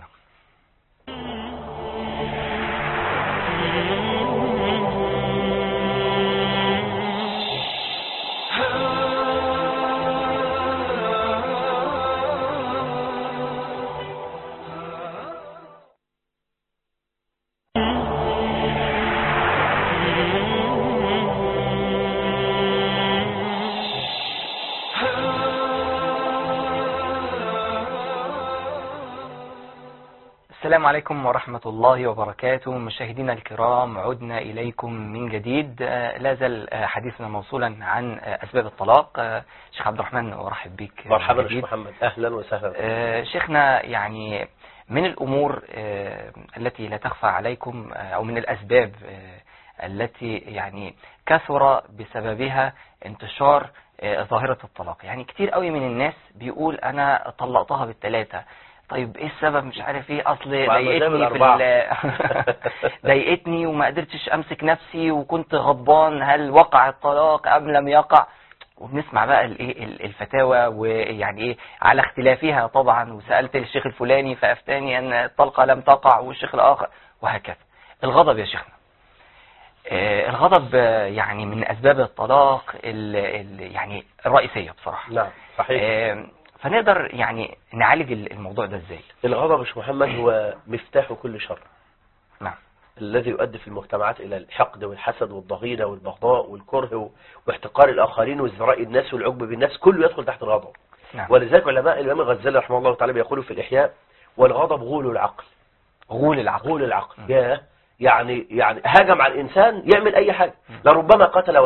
السلام عليكم ورحمة الله وبركاته. مشاهدينا الكرام، عدنا إليكم من جديد. لا زال حديثنا موصولا عن أسباب الطلاق. شيخ عبد الرحمن، أرحب بك.
مرحبا شيخ محمد، أهلا وسهلا.
شيخنا، يعني من الأمور التي لا تخفى عليكم، أو من الأسباب التي يعني كثر بسببها انتشار ظاهرة الطلاق، يعني كتير قوي من الناس بيقول أنا طلقتها بالثلاثة. طيب ايه السبب؟ مش عارف ايه، اصل ضايقتني في ضايقتني وما قدرتش امسك نفسي وكنت غضبان، هل وقع الطلاق ام لم يقع؟ وبنسمع بقى الايه الفتاوى، ويعني ايه على اختلافها طبعا، وسالت الشيخ الفلاني فافتاني ان الطلقه لم تقع، والشيخ الاخر، وهكذا. الغضب يا شيخنا، آه الغضب يعني من اسباب الطلاق ال ال يعني الرئيسيه بصراحه.
نعم صحيح.
آه فنقدر يعني نعالج الموضوع ده ازاي؟
الغضب يا محمد هو مفتاح كل شر.
نعم.
الذي يؤدي في المجتمعات الى الحقد والحسد والضغينه والبغضاء والكره واحتقار الاخرين وازدراء الناس والعجب بالناس، كله يدخل تحت الغضب.
نعم.
ولذلك علماء الامام الغزالي رحمه الله تعالى بيقولوا في الاحياء: والغضب غول العقل.
غول العقل.
غول العقل. يا يعني يعني هاجم على الانسان يعمل اي حاجه، لربما قتل ولده،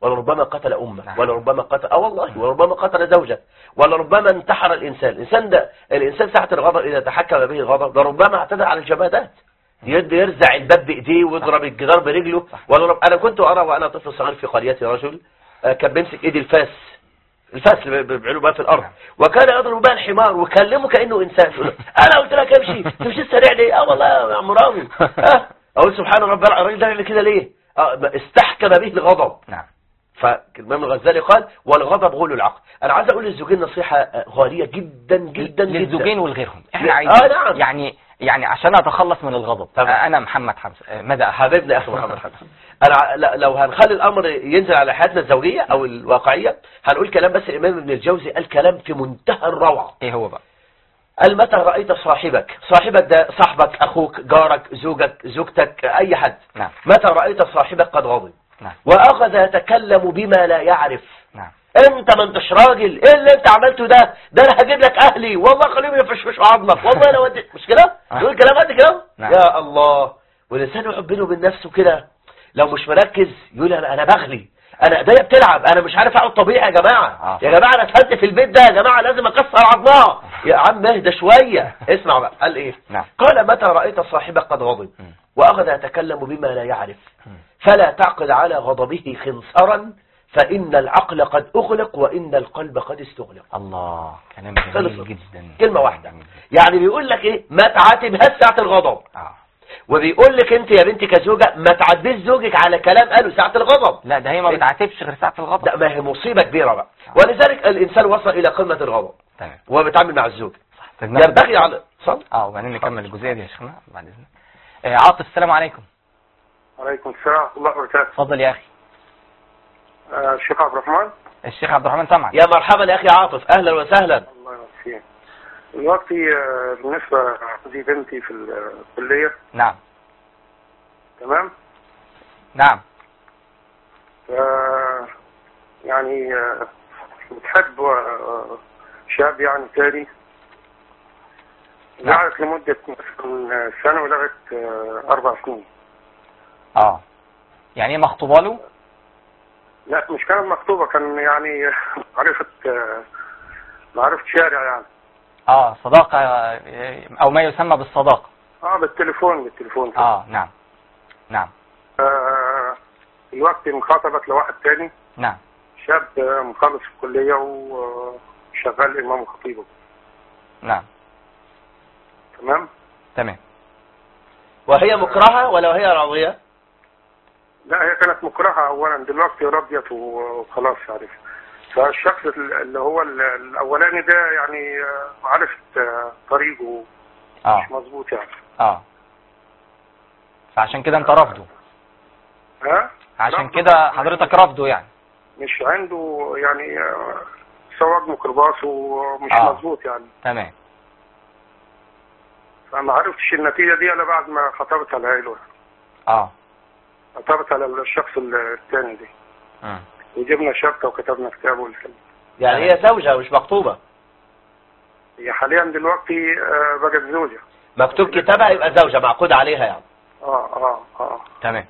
ولربما قتل أمة،
نعم.
ولربما قتل اه والله وربما قتل زوجة، ولربما انتحر الإنسان. الإنسان ده الإنسان ساعة الغضب إذا تحكم به الغضب لربما اعتدى على الجمادات، يد يرزع الباب بإيديه ويضرب الجدار برجله. ولرب... أنا كنت أرى وأنا طفل صغير في قريتي رجل كان بيمسك إيدي الفاس الفاس اللي بيعملوا بقى في الأرض، وكان يضرب بقى الحمار وكلمه كأنه إنسان. أنا قلت لك امشي، تمشي السريع ليه؟ اه والله يا عم راوي. اه أقول سبحان رب الراجل ده يعمل كده ليه؟ اه استحكم به الغضب.
نعم.
فالإمام الغزالي قال والغضب غول العقل. أنا عايز أقول للزوجين نصيحة غالية جدا جدا
للزوجين
جدا.
والغيرهم. احنا عايزين
آه نعم.
يعني يعني عشان اتخلص من الغضب.
طبعا.
انا محمد حمزة، ماذا أفعل؟
حبيبنا أخي محمد حمزة، أنا لا- لو هنخلي الأمر ينزل على حياتنا الزوجية أو الواقعية هنقول كلام، بس الإمام ابن الجوزي قال كلام في منتهى الروعة.
ايه هو بقى؟
قال متى رأيت صاحبك، صاحبك ده صاحبك أخوك جارك زوجك زوجتك أي حد،
نعم.
متى رأيت صاحبك قد غضب
نعم.
وأخذ يتكلم بما لا يعرف،
نعم.
انت ما انتش راجل، ايه اللي انت عملته ده؟ ده انا هجيب لك اهلي والله خليهم يفشفشوا عظمك والله لو ودي مش كده؟ يقول كلام قد كده؟
نعم.
يا الله. والانسان يحب بينه وبين نفسه كده، لو مش مركز يقول انا انا بغلي، انا ايديا بتلعب، انا مش عارف اقعد طبيعي يا جماعه.
آه.
يا جماعه انا اتهدت في البيت ده يا جماعه، لازم اكسر عظمها. يا عم اهدى شويه. اسمع بقى قال ايه؟
نعم.
قال متى رايت صاحبك قد غضب واخذ يتكلم بما لا يعرف فلا تعقد على غضبه خنصرا، فإن العقل قد أغلق وإن القلب قد استغلق.
الله، كلام
خلصت.
جميل جدا.
كلمة واحدة. يعني بيقول لك إيه؟ ما تعاتبهاش ساعة الغضب.
آه.
وبيقول لك أنت يا بنتي كزوجة ما تعاتبيش زوجك على كلام قاله ساعة الغضب.
لا، ده هي ما بتعاتبش غير ساعة الغضب.
لا، ما هي مصيبة كبيرة بقى. ولذلك الإنسان وصل إلى قمة الغضب
تمام.
وهو بيتعامل مع الزوج.
طيب،
ينبغي على صل
اه وبعدين نكمل الجزئية دي يا شيخنا بعد إذنك. آه عاطف، السلام عليكم.
وعليكم السلام ورحمة الله وبركاته.
اتفضل يا أخي.
آه، الشيخ عبد الرحمن.
الشيخ عبد الرحمن سامعك.
يا مرحبا يا أخي عاطف، أهلا وسهلا.
الله يوفقك. دلوقتي آه، بالنسبة دي بنتي في الكلية.
نعم.
تمام.
نعم.
آه، يعني آه، بتحب آه، شاب يعني تاني.
نعم.
قعدت لمدة مثلا سنة ولغت آه، أربع سنين.
اه يعني ايه مخطوبة له؟
لا، مش كانت مخطوبة، كان يعني معرفة آه، معرفة شارع يعني.
اه صداقة، آه، او ما يسمى بالصداقة.
اه بالتليفون بالتليفون كده.
اه نعم. نعم.
آه، الوقت انخطبت لواحد تاني،
نعم.
شاب آه، مخلص في الكلية وشغال إمام وخطيبه.
نعم.
تمام.
تمام.
وهي مكرهة ولا هي راضية؟
لا، هي كانت مكرهة أولا، دلوقتي رضيت وخلاص عارف. فالشخص اللي هو الأولاني ده يعني آه، عرفت آه، طريقه
اه
مش مظبوط يعني.
اه فعشان كده انت رافضه.
ها؟
عشان
رفضه.
كده حضرتك رافضه يعني.
مش عنده يعني آه، سواق ميكروباص ومش
آه.
مظبوط يعني.
تمام.
فما عرفتش النتيجة دي إلا بعد ما خطبت على هيلو.
اه
خطبت على الشخص الثاني دي.
مم.
وجبنا شبكة وكتبنا كتاب والكلام.
يعني هي زوجة مش مخطوبة.
هي حاليا دلوقتي آه، بقت زوجة.
مكتوب كتابها يبقى زوجة معقود عليها يعني.
اه اه اه
تمام.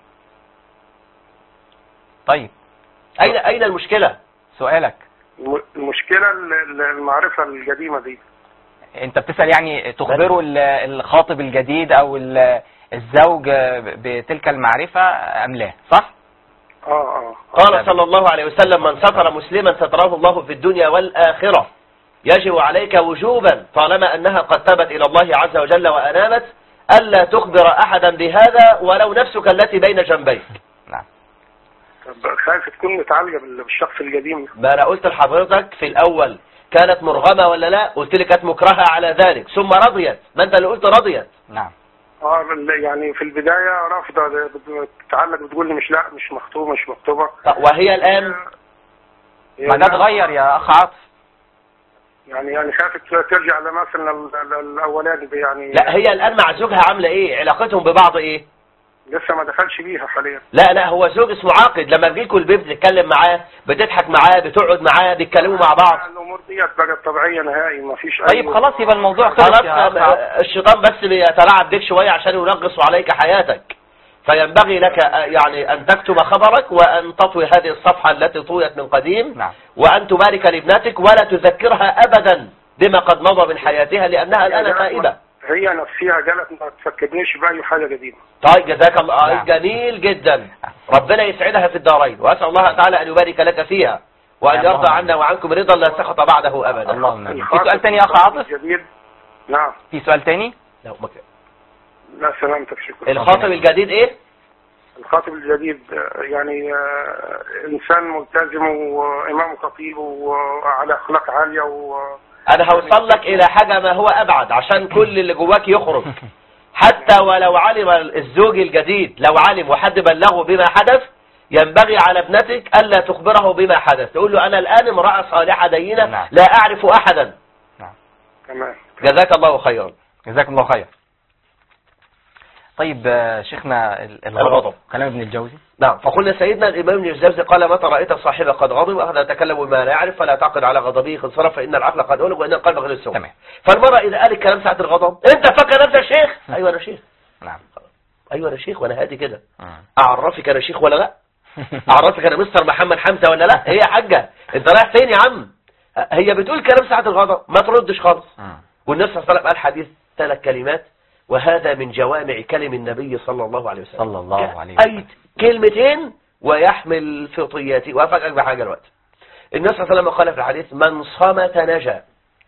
طيب
أين أين المشكلة؟
سؤالك.
الم- المشكلة ال- ال- المعرفة القديمة دي.
انت بتسأل يعني تخبره ال- الخاطب الجديد او ال- الزوج بتلك المعرفة ام لا، صح؟
اه اه
قال صلى الله عليه وسلم من ستر مسلما ستره الله في الدنيا والآخرة. يجب عليك وجوبا طالما أنها قد تبت إلى الله عز وجل وأنامت ألا تخبر أحدا بهذا ولو نفسك التي بين جنبيك.
نعم.
طب خايف تكون متعلقة بال- بالشخص القديم.
ما أنا قلت لحضرتك في الأول كانت مرغمة ولا لا؟ قلت لك كانت مكرهة على ذلك ثم رضيت. ما أنت اللي قلت رضيت.
نعم.
اه بال- يعني في البداية رافضة، بت- بتتعلق بتقول لي مش لا مش مخطوبة مش مخطوبة.
طب وهي الآن
هي
ما ده
لا-
اتغير يا اخ عاطف.
يعني يعني خافت ترجع لمثلا ال- ال- الأولاني ده يعني.
لا هي الآن مع زوجها عاملة إيه؟ علاقتهم ببعض إيه؟
لسه ما دخلش بيها حاليا.
لا لا هو زوج اسمه عاقد، لما تجيلكوا البيت بتتكلم معاه بتضحك معاه بتقعد معاه بيتكلموا مع بعض.
الأمور ديت بقت طبيعية نهائي، ما فيش أي.
طيب خلاص يبقى الموضوع خلص
خلاص
يا اخ عاطف.
الشيطان بس بيتلاعب بيك شوية عشان ينغص عليك حياتك. فينبغي لك يعني أن تكتب خبرك وأن تطوي هذه الصفحة التي طويت من قديم.
نعم.
وأن تبارك لابنتك ولا تذكرها أبدا بما قد مضى من حياتها لأنها الآن تائبة.
هي نفسها قالت ما تفكرنيش بأي حاجة جديدة.
طيب جزاك الله.
نعم.
جميل جدا. ربنا يسعدها في الدارين، وأسأل الله تعالى أن يبارك لك فيها وأن يرضى عنا وعنكم رضا لا سخط بعده أبدا.
اللهم آمين. في سؤال تاني يا أخ عاطف؟
نعم.
في سؤال تاني؟
لا مك...
لا سلامتك شكرا.
الخاطب الجديد إيه؟
الخاطب الجديد يعني إنسان ملتزم وإمام خطيب وعلى أخلاق عالية و...
أنا هوصل لك إلى حاجة ما هو أبعد عشان كل اللي جواك يخرج. حتى ولو علم الزوج الجديد، لو علم وحد بلغه بما حدث، ينبغي على ابنتك ألا تخبره بما حدث. تقول له أنا الآن امرأة صالحة دينة. نعم. لا أعرف أحدا.
نعم.
تمام.
جزاك الله خيرا.
جزاكم الله خير. طيب شيخنا الغضب كلام ابن الجوزي.
نعم. فقلنا سيدنا الإمام ابن الجوزي قال متى رأيت صاحبه قد غضب وأخذ يتكلم بما لا يعرف فلا تعقد على غضبه خنصرف فإن العقل قد أولق وإن القلب غير السوء.
تمام.
فالمرأة إذا قال الكلام ساعة الغضب أنت فكر نفسك شيخ. أيوة أنا شيخ.
نعم.
أيوة أنا شيخ وأنا هادي كده. أعرفك أنا شيخ ولا لا؟ أعرفك أنا مستر محمد حمزة ولا لا؟ هي حاجة أنت رايح فين يا عم؟ هي بتقول كلام ساعة الغضب ما تردش خالص. والنبي صلى الله عليه وسلم قال حديث ثلاث كلمات وهذا من جوامع كلم النبي صلى الله عليه وسلم.
صلى الله عليه وسلم.
أي كلمتين ويحمل فطياتي. وأفاجئك بحاجة الوقت. النبي صلى الله عليه وسلم قال في الحديث من صمت نجا.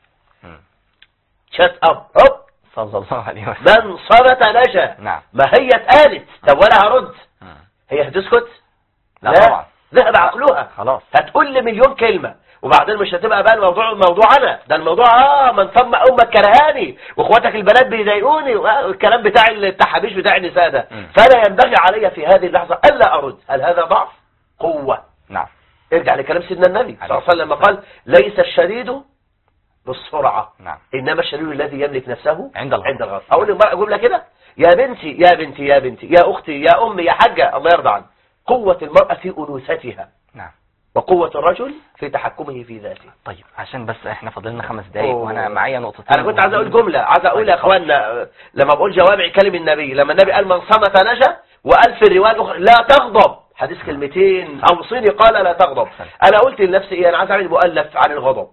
شت أب هوب
صلى الله عليه وسلم.
من صمت نجا.
نعم.
ما هي اتقالت. طب ولا هرد. هي هتسكت؟
لا, لا طبعا.
ذهب عقلها.
خلاص.
هتقول لي مليون كلمة وبعدين مش هتبقى بقى الموضوع الموضوع انا ده الموضوع اه من ثم امك كرهاني واخواتك البنات بيضايقوني والكلام بتاع التحابيش بتاع النساء ده. فانا ينبغي علي في هذه اللحظة الا ارد. هل هذا ضعف؟ قوة.
نعم.
ارجع لكلام سيدنا النبي صلى الله عليه وسلم قال ليس الشديد بالسرعة.
نعم.
انما الشديد الذي يملك نفسه
عند الغضب.
عند الغضب. اقول لك جملة كده يا بنتي يا بنتي يا بنتي يا اختي يا امي يا حاجة الله يرضى عنك. قوة المرأة في انوثتها.
نعم. وقوة الرجل في تحكمه في ذاته. طيب عشان بس احنا فاضلنا خمس دقايق وانا معايا نقطتين.
انا كنت عايز اقول جملة عايز اقول يا اخوانا لما بقول جوامع كلم النبي لما النبي قال من صمت نجا وقال في الرواية لا تغضب حديث كلمتين اوصيني قال لا تغضب. انا قلت لنفسي ايه انا عايز اعمل مؤلف عن الغضب.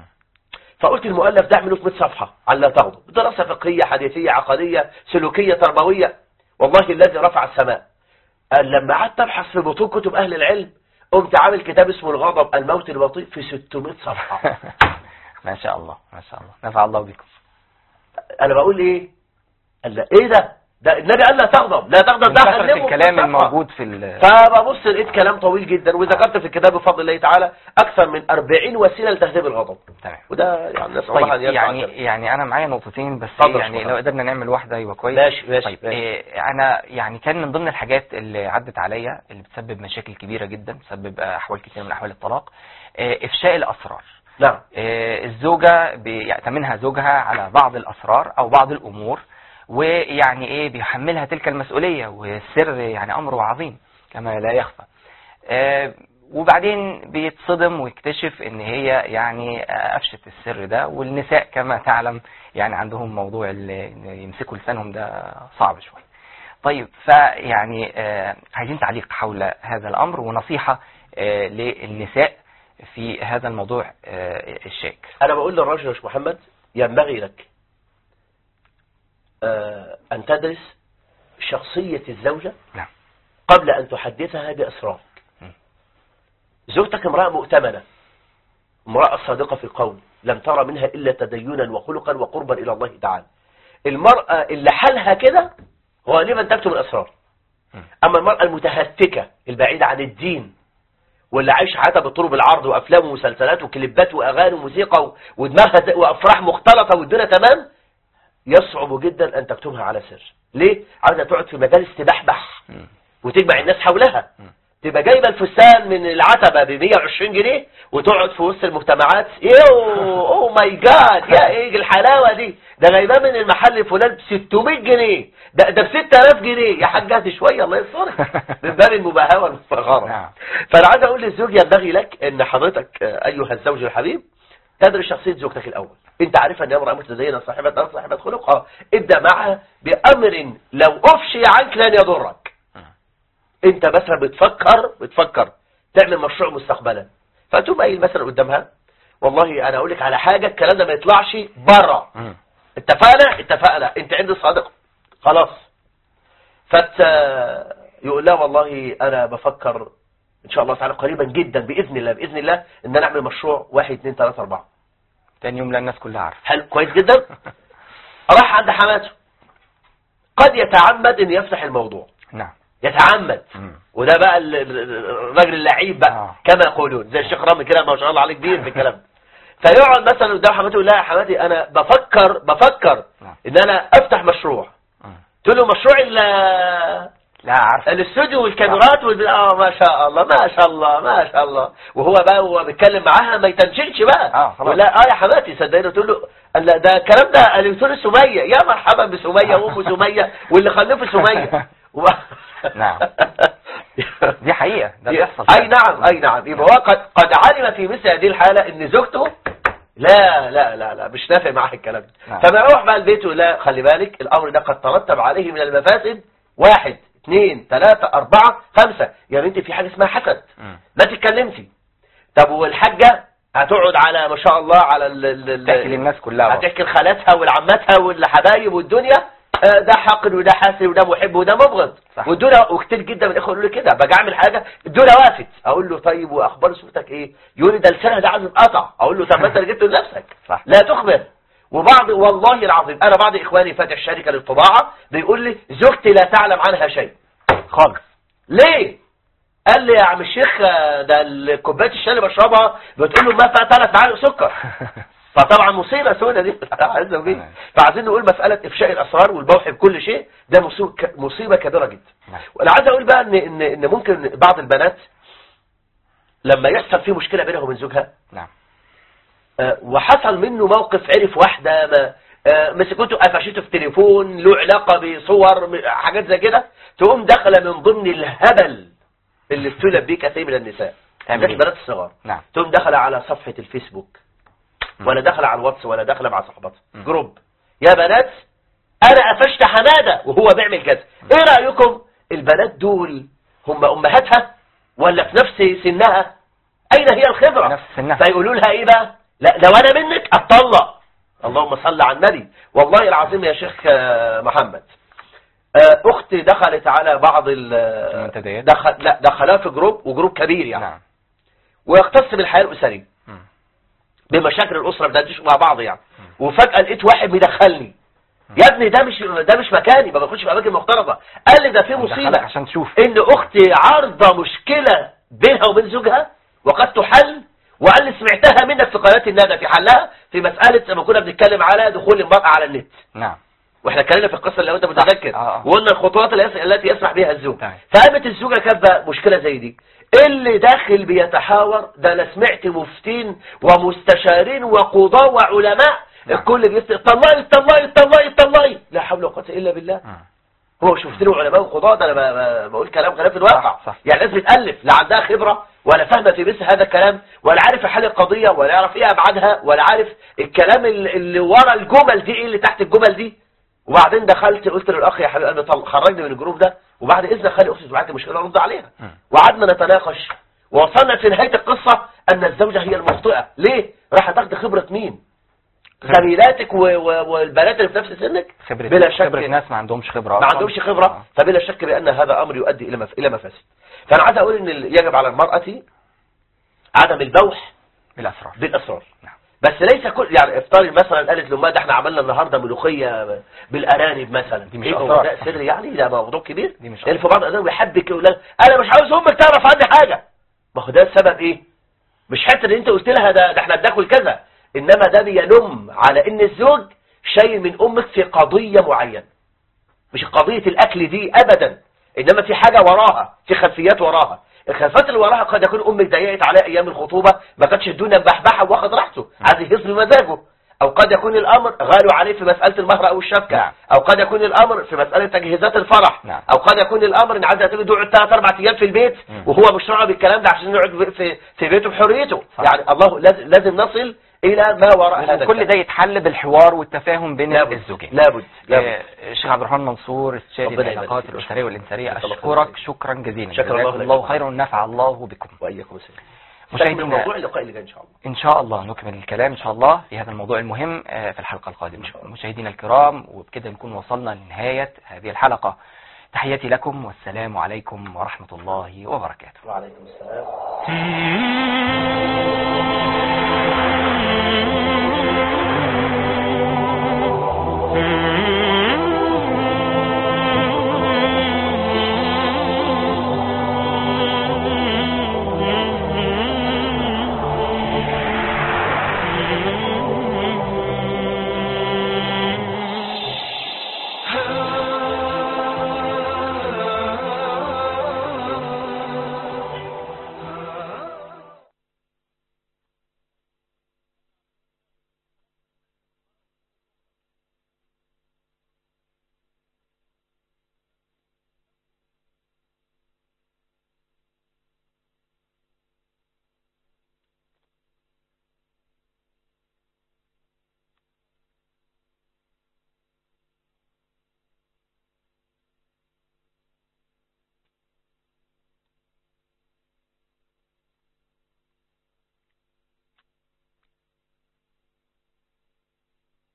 فقلت المؤلف ده اعمله في مئة صفحة عن لا تغضب دراسة فقهية حديثية عقدية سلوكية تربوية. والله الذي رفع السماء قال لما قعدت ابحث في بطون كتب اهل العلم قمت عامل كتاب اسمه الغضب الموت البطيء في ستمائة صفحة.
ما شاء الله ما شاء الله نفع الله بكم.
انا بقول ايه قال لا ايه ده ده النبي قال لا تغضب لا تغضب ده
الكلام الموجود في ال...
فببص لقيت كلام طويل جدا وذكرت في الكتاب بفضل الله تعالى اكثر من أربعين وسيله لتهذيب الغضب.
تمام.
وده يعني نسال
طيب
الله ان يرفع
يعني
عنك.
يعني انا معايا نقطتين بس يعني
شبه.
لو قدرنا نعمل واحده يبقى كويس.
ماشي ماشي.
طيب إيه انا يعني كان من ضمن الحاجات اللي عدت عليا اللي بتسبب مشاكل كبيره جدا بتسبب احوال كتير من احوال الطلاق إيه افشاء الاسرار.
نعم.
إيه الزوجه بيأتمنها زوجها على بعض الاسرار او بعض الامور ويعني ايه بيحملها تلك المسؤولية والسر يعني امره عظيم كما لا يخفى. آه وبعدين بيتصدم ويكتشف ان هي يعني افشت السر ده والنساء كما تعلم يعني عندهم موضوع اللي يمسكوا لسانهم ده صعب شوية. طيب فيعني آه عايزين تعليق حول هذا الامر ونصيحة آه للنساء في هذا الموضوع آه الشائك.
انا بقول للرجل يا شيخ محمد ينبغي لك أن تدرس شخصية الزوجة.
نعم.
قبل أن تحدثها بأسرارك. زوجتك امرأة مؤتمنة امرأة صادقة في القول لم ترى منها إلا تدينا وخلقا وقربا إلى الله تعالى. المرأة اللي حالها كده غالبا تكتم الأسرار. أما المرأة المتهتكة البعيدة عن الدين واللي عايش حياتها بالطول بالعرض وأفلام ومسلسلات وكليبات وأغاني وموسيقى ودماغها وأفراح مختلطة والدنيا تمام يصعب جدا أن تكتمها على سر. ليه؟ عاوزة تقعد في مجالس تبحبح وتجمع الناس حولها. تبقى جايبة الفستان من العتبة ب مئة وعشرين جنيه وتقعد في وسط المجتمعات يو اوه ماي جاد يا ايه الحلاوة دي ده جايباه من المحل الفلاني ب ستمائة جنيه ده ده ب ستة آلاف جنيه يا حاج اهدي شوية الله يسترك من باب المباهاة والمفاخرة. فأنا عايز أقول للزوج ينبغي لك أن حضرتك أيها الزوج الحبيب تدرس شخصية زوجتك الأول. انت عارفة ان امرأة متدينة صاحبة صاحبة خلق اه ابدأ معها بأمر لو أفشي عنك لن يضرك. انت مثلا بتفكر بتفكر تعمل مشروع مستقبلا، فتقوم قايل مثلا قدامها والله انا اقول لك على حاجه الكلام ده ما يطلعش بره، اتفقنا اتفقنا انت عندي صادق خلاص. فت يقول لها والله انا بفكر ان شاء الله تعالى قريبا جدا باذن الله باذن الله ان انا اعمل مشروع واحد اتنين تلاته اربعه.
تاني يوم لا الناس كلها عارفه.
حلو كويس جدا. راح عند حماته، قد يتعمد ان يفتح الموضوع.
نعم
يتعمد.
مم.
وده بقى الراجل اللعيب بقى
آه.
كما يقولون زي الشيخ رامي كده ما شاء الله عليه كبير في الكلام. فيقعد مثلا قدام حماته يقول لها يا حماتي انا بفكر بفكر
نعم.
ان انا افتح مشروع. تقول له مشروع ال
لا عارف
الاستوديو والكاميرات وال... اه ما شاء الله ما شاء الله ما شاء الله. وهو بقى وهو بيتكلم معاها ما يتنشنش بقى.
اه خلاص.
لا اه يا حماتي صدقني. تقول له لا ده الكلام ده قالته لي سميه. يا مرحبا بسميه وام سميه واللي خلفه سميه. و...
نعم دي حقيقة ده بيحصل.
اي نعم اي نعم. يبقى هو قد قد علم في مثل هذه الحالة ان زوجته لا لا لا لا مش نافع معاه الكلام ده.
نعم.
فما يروح بقى البيت لا خلي بالك الامر ده قد ترتب عليه من المفاسد واحد اثنين ثلاثة اربعة خمسة. يا بنتي في حاجة اسمها حسد ما تتكلمتي. طب والحاجة هتقعد على ما شاء الله على ال
تحكي للناس كلها،
هتحكي لخالاتها والعماتها والحبايب والدنيا ده حاقد وده حاسد وده محب وده مبغض. والدولة وكتير جدا من الاخوه يقولوا لي كده باجي اعمل حاجه الدولة وقفت اقول له طيب واخبار صورتك ايه؟ يقول لي ده لسانها ده عايز يتقطع. اقول له طب ما انت اللي جبته لنفسك لا تخبر. وبعض والله العظيم انا بعض اخواني فاتح شركه للطباعه بيقول لي زوجتي لا تعلم عنها شيء
خالص.
ليه؟ قال لي يا عم الشيخ ده كوبايه الشاي اللي بشربها بتقول له ما فيها ثلاث معالق سكر. فطبعا مصيبه سودة دي عايز اقول ايه. فعايزين نقول مساله افشاء الاسرار والبوح بكل شيء ده مصيبه كبيره جدا. وانا عايز اقول بقى ان ان ان ممكن بعض البنات لما يحصل فيه مشكله بينها وبين زوجها
نعم
آه وحصل منه موقف عرف واحده ما آه مسكته قفشته في تليفون له علاقه بصور حاجات زي كده تقوم داخله من ضمن الهبل اللي ابتلى بيه كثير من النساء بالذات البنات الصغار.
نعم
تقوم داخله على صفحه الفيسبوك ولا داخله على الواتس ولا داخله مع صحباتها جروب يا بنات انا قفشت حماده وهو بيعمل كذا. ايه رايكم البنات دول هم امهاتها ولا في نفس سنها؟ اين هي الخبره؟
نفس سنها.
فيقولوا لها ايه بقى؟ لا لو انا منك اتطلق. اللهم صل على النبي. والله العظيم يا شيخ محمد اختي دخلت على بعض
المنتديات
دخل لا دخلها في جروب وجروب كبير يعني
نعم
ويختص بالحياه الاسريه بمشاكل الاسره بدردش مع بعض يعني. وفجاه لقيت واحد مدخلني يا ابني ده مش ده مش مكاني ما باخدش في اماكن مختلطه. قال لي ده في مصيبه
عشان تشوف
ان اختي عارضه مشكله بينها وبين زوجها وقد تحل. وقال لي سمعتها منك في قناه الندى في حلها في مساله لما كنا بنتكلم على دخول المراه على النت.
نعم
واحنا اتكلمنا في القصه اللي لو انت متذكر
آه.
وقلنا الخطوات التي يسمح بها الزوج.
طيب.
فقامت الزوجه كاتبه مشكله زي دي اللي داخل بيتحاور ده انا سمعت مفتين ومستشارين وقضاة وعلماء نعم. الكل بيقول طلعي طلعي طلعي طلعي لا حول ولا قوه الا بالله. م. هو شفت له علماء وقضاة ده انا بقول كلام خلاف الواقع. صح. صح. يعني الناس بتالف لا عندها خبره ولا فاهمه في مثل هذا الكلام ولا عارف حل القضيه ولا يعرف ايه ابعادها ولا عارف الكلام اللي ورا الجمل دي ايه اللي تحت الجمل دي. وبعدين دخلت قلت للاخ يا حبيبي قلبي خرجني من الجروب ده وبعد اذنك خلي اختي تبعت لي مشكله ارد عليها. وقعدنا نتناقش ووصلنا في نهايه القصه ان الزوجه هي المخطئه. ليه؟ راح تاخد خبره مين؟ زميلاتك والبنات اللي في نفس سنك؟
خبرة
بلا شك
خبرة ناس ما عندهمش خبره
ما عندهمش خبره آه. فبلا شك بان هذا امر يؤدي الى الى مفاسد. فانا عايز اقول ان يجب على المراه عدم البوح
بالاسرار
بالاسرار. نعم. بس ليس كل يعني افطاري مثلا قالت لامها ده احنا عملنا النهارده ملوخيه بالارانب مثلا
دي مش
إيه
اسرار
ده سر يعني ده موضوع كبير.
دي مش
يعني في بعض الازواج بيحبك يقول انا مش عاوز امك تعرف عني حاجه. ما هو ده السبب ايه؟ مش حته ان انت قلت لها ده, ده احنا بناكل كذا انما ده بينم على ان الزوج شايل من امك في قضيه معينه مش قضيه الاكل دي ابدا انما في حاجه وراها في خلفيات وراها. الخلفيات اللي وراها قد يكون امك ضيقت عليها ايام الخطوبه ما كانتش الدنيا مبحبحه واخد راحته عايز يهز بمزاجه او قد يكون الامر غالوا عليه في مساله المهر او الشبكه. نعم. او قد يكون الامر في مساله تجهيزات الفرح. نعم. او قد يكون الامر ان عايز يعتمد يقعد ثلاث اربع ايام في البيت م. وهو مش راضي بالكلام ده عشان يقعد في في بيته بحريته. صح. يعني الله لازم لازم نصل الى ما وراء هذا
كل ده يتحل بالحوار والتفاهم بين
لابد
الزوجين.
لابد لابد.
آه، الشيخ عبد الرحمن منصور استشاري العلاقات الاسريه والانسانيه، اشكرك شكرا جزيلا.
شكرا الله,
الله خيرا ونفع الله بكم
واياكم السلام.
مشاهدينا
الموضوع اللقاء اللي جاي ان شاء الله
ان شاء الله نكمل الكلام ان شاء الله في هذا الموضوع المهم في الحلقه القادمه. مشاهدينا الكرام، وبكده نكون وصلنا لنهايه هذه الحلقه. تحياتي لكم والسلام عليكم ورحمه الله وبركاته.
وعليكم السلام.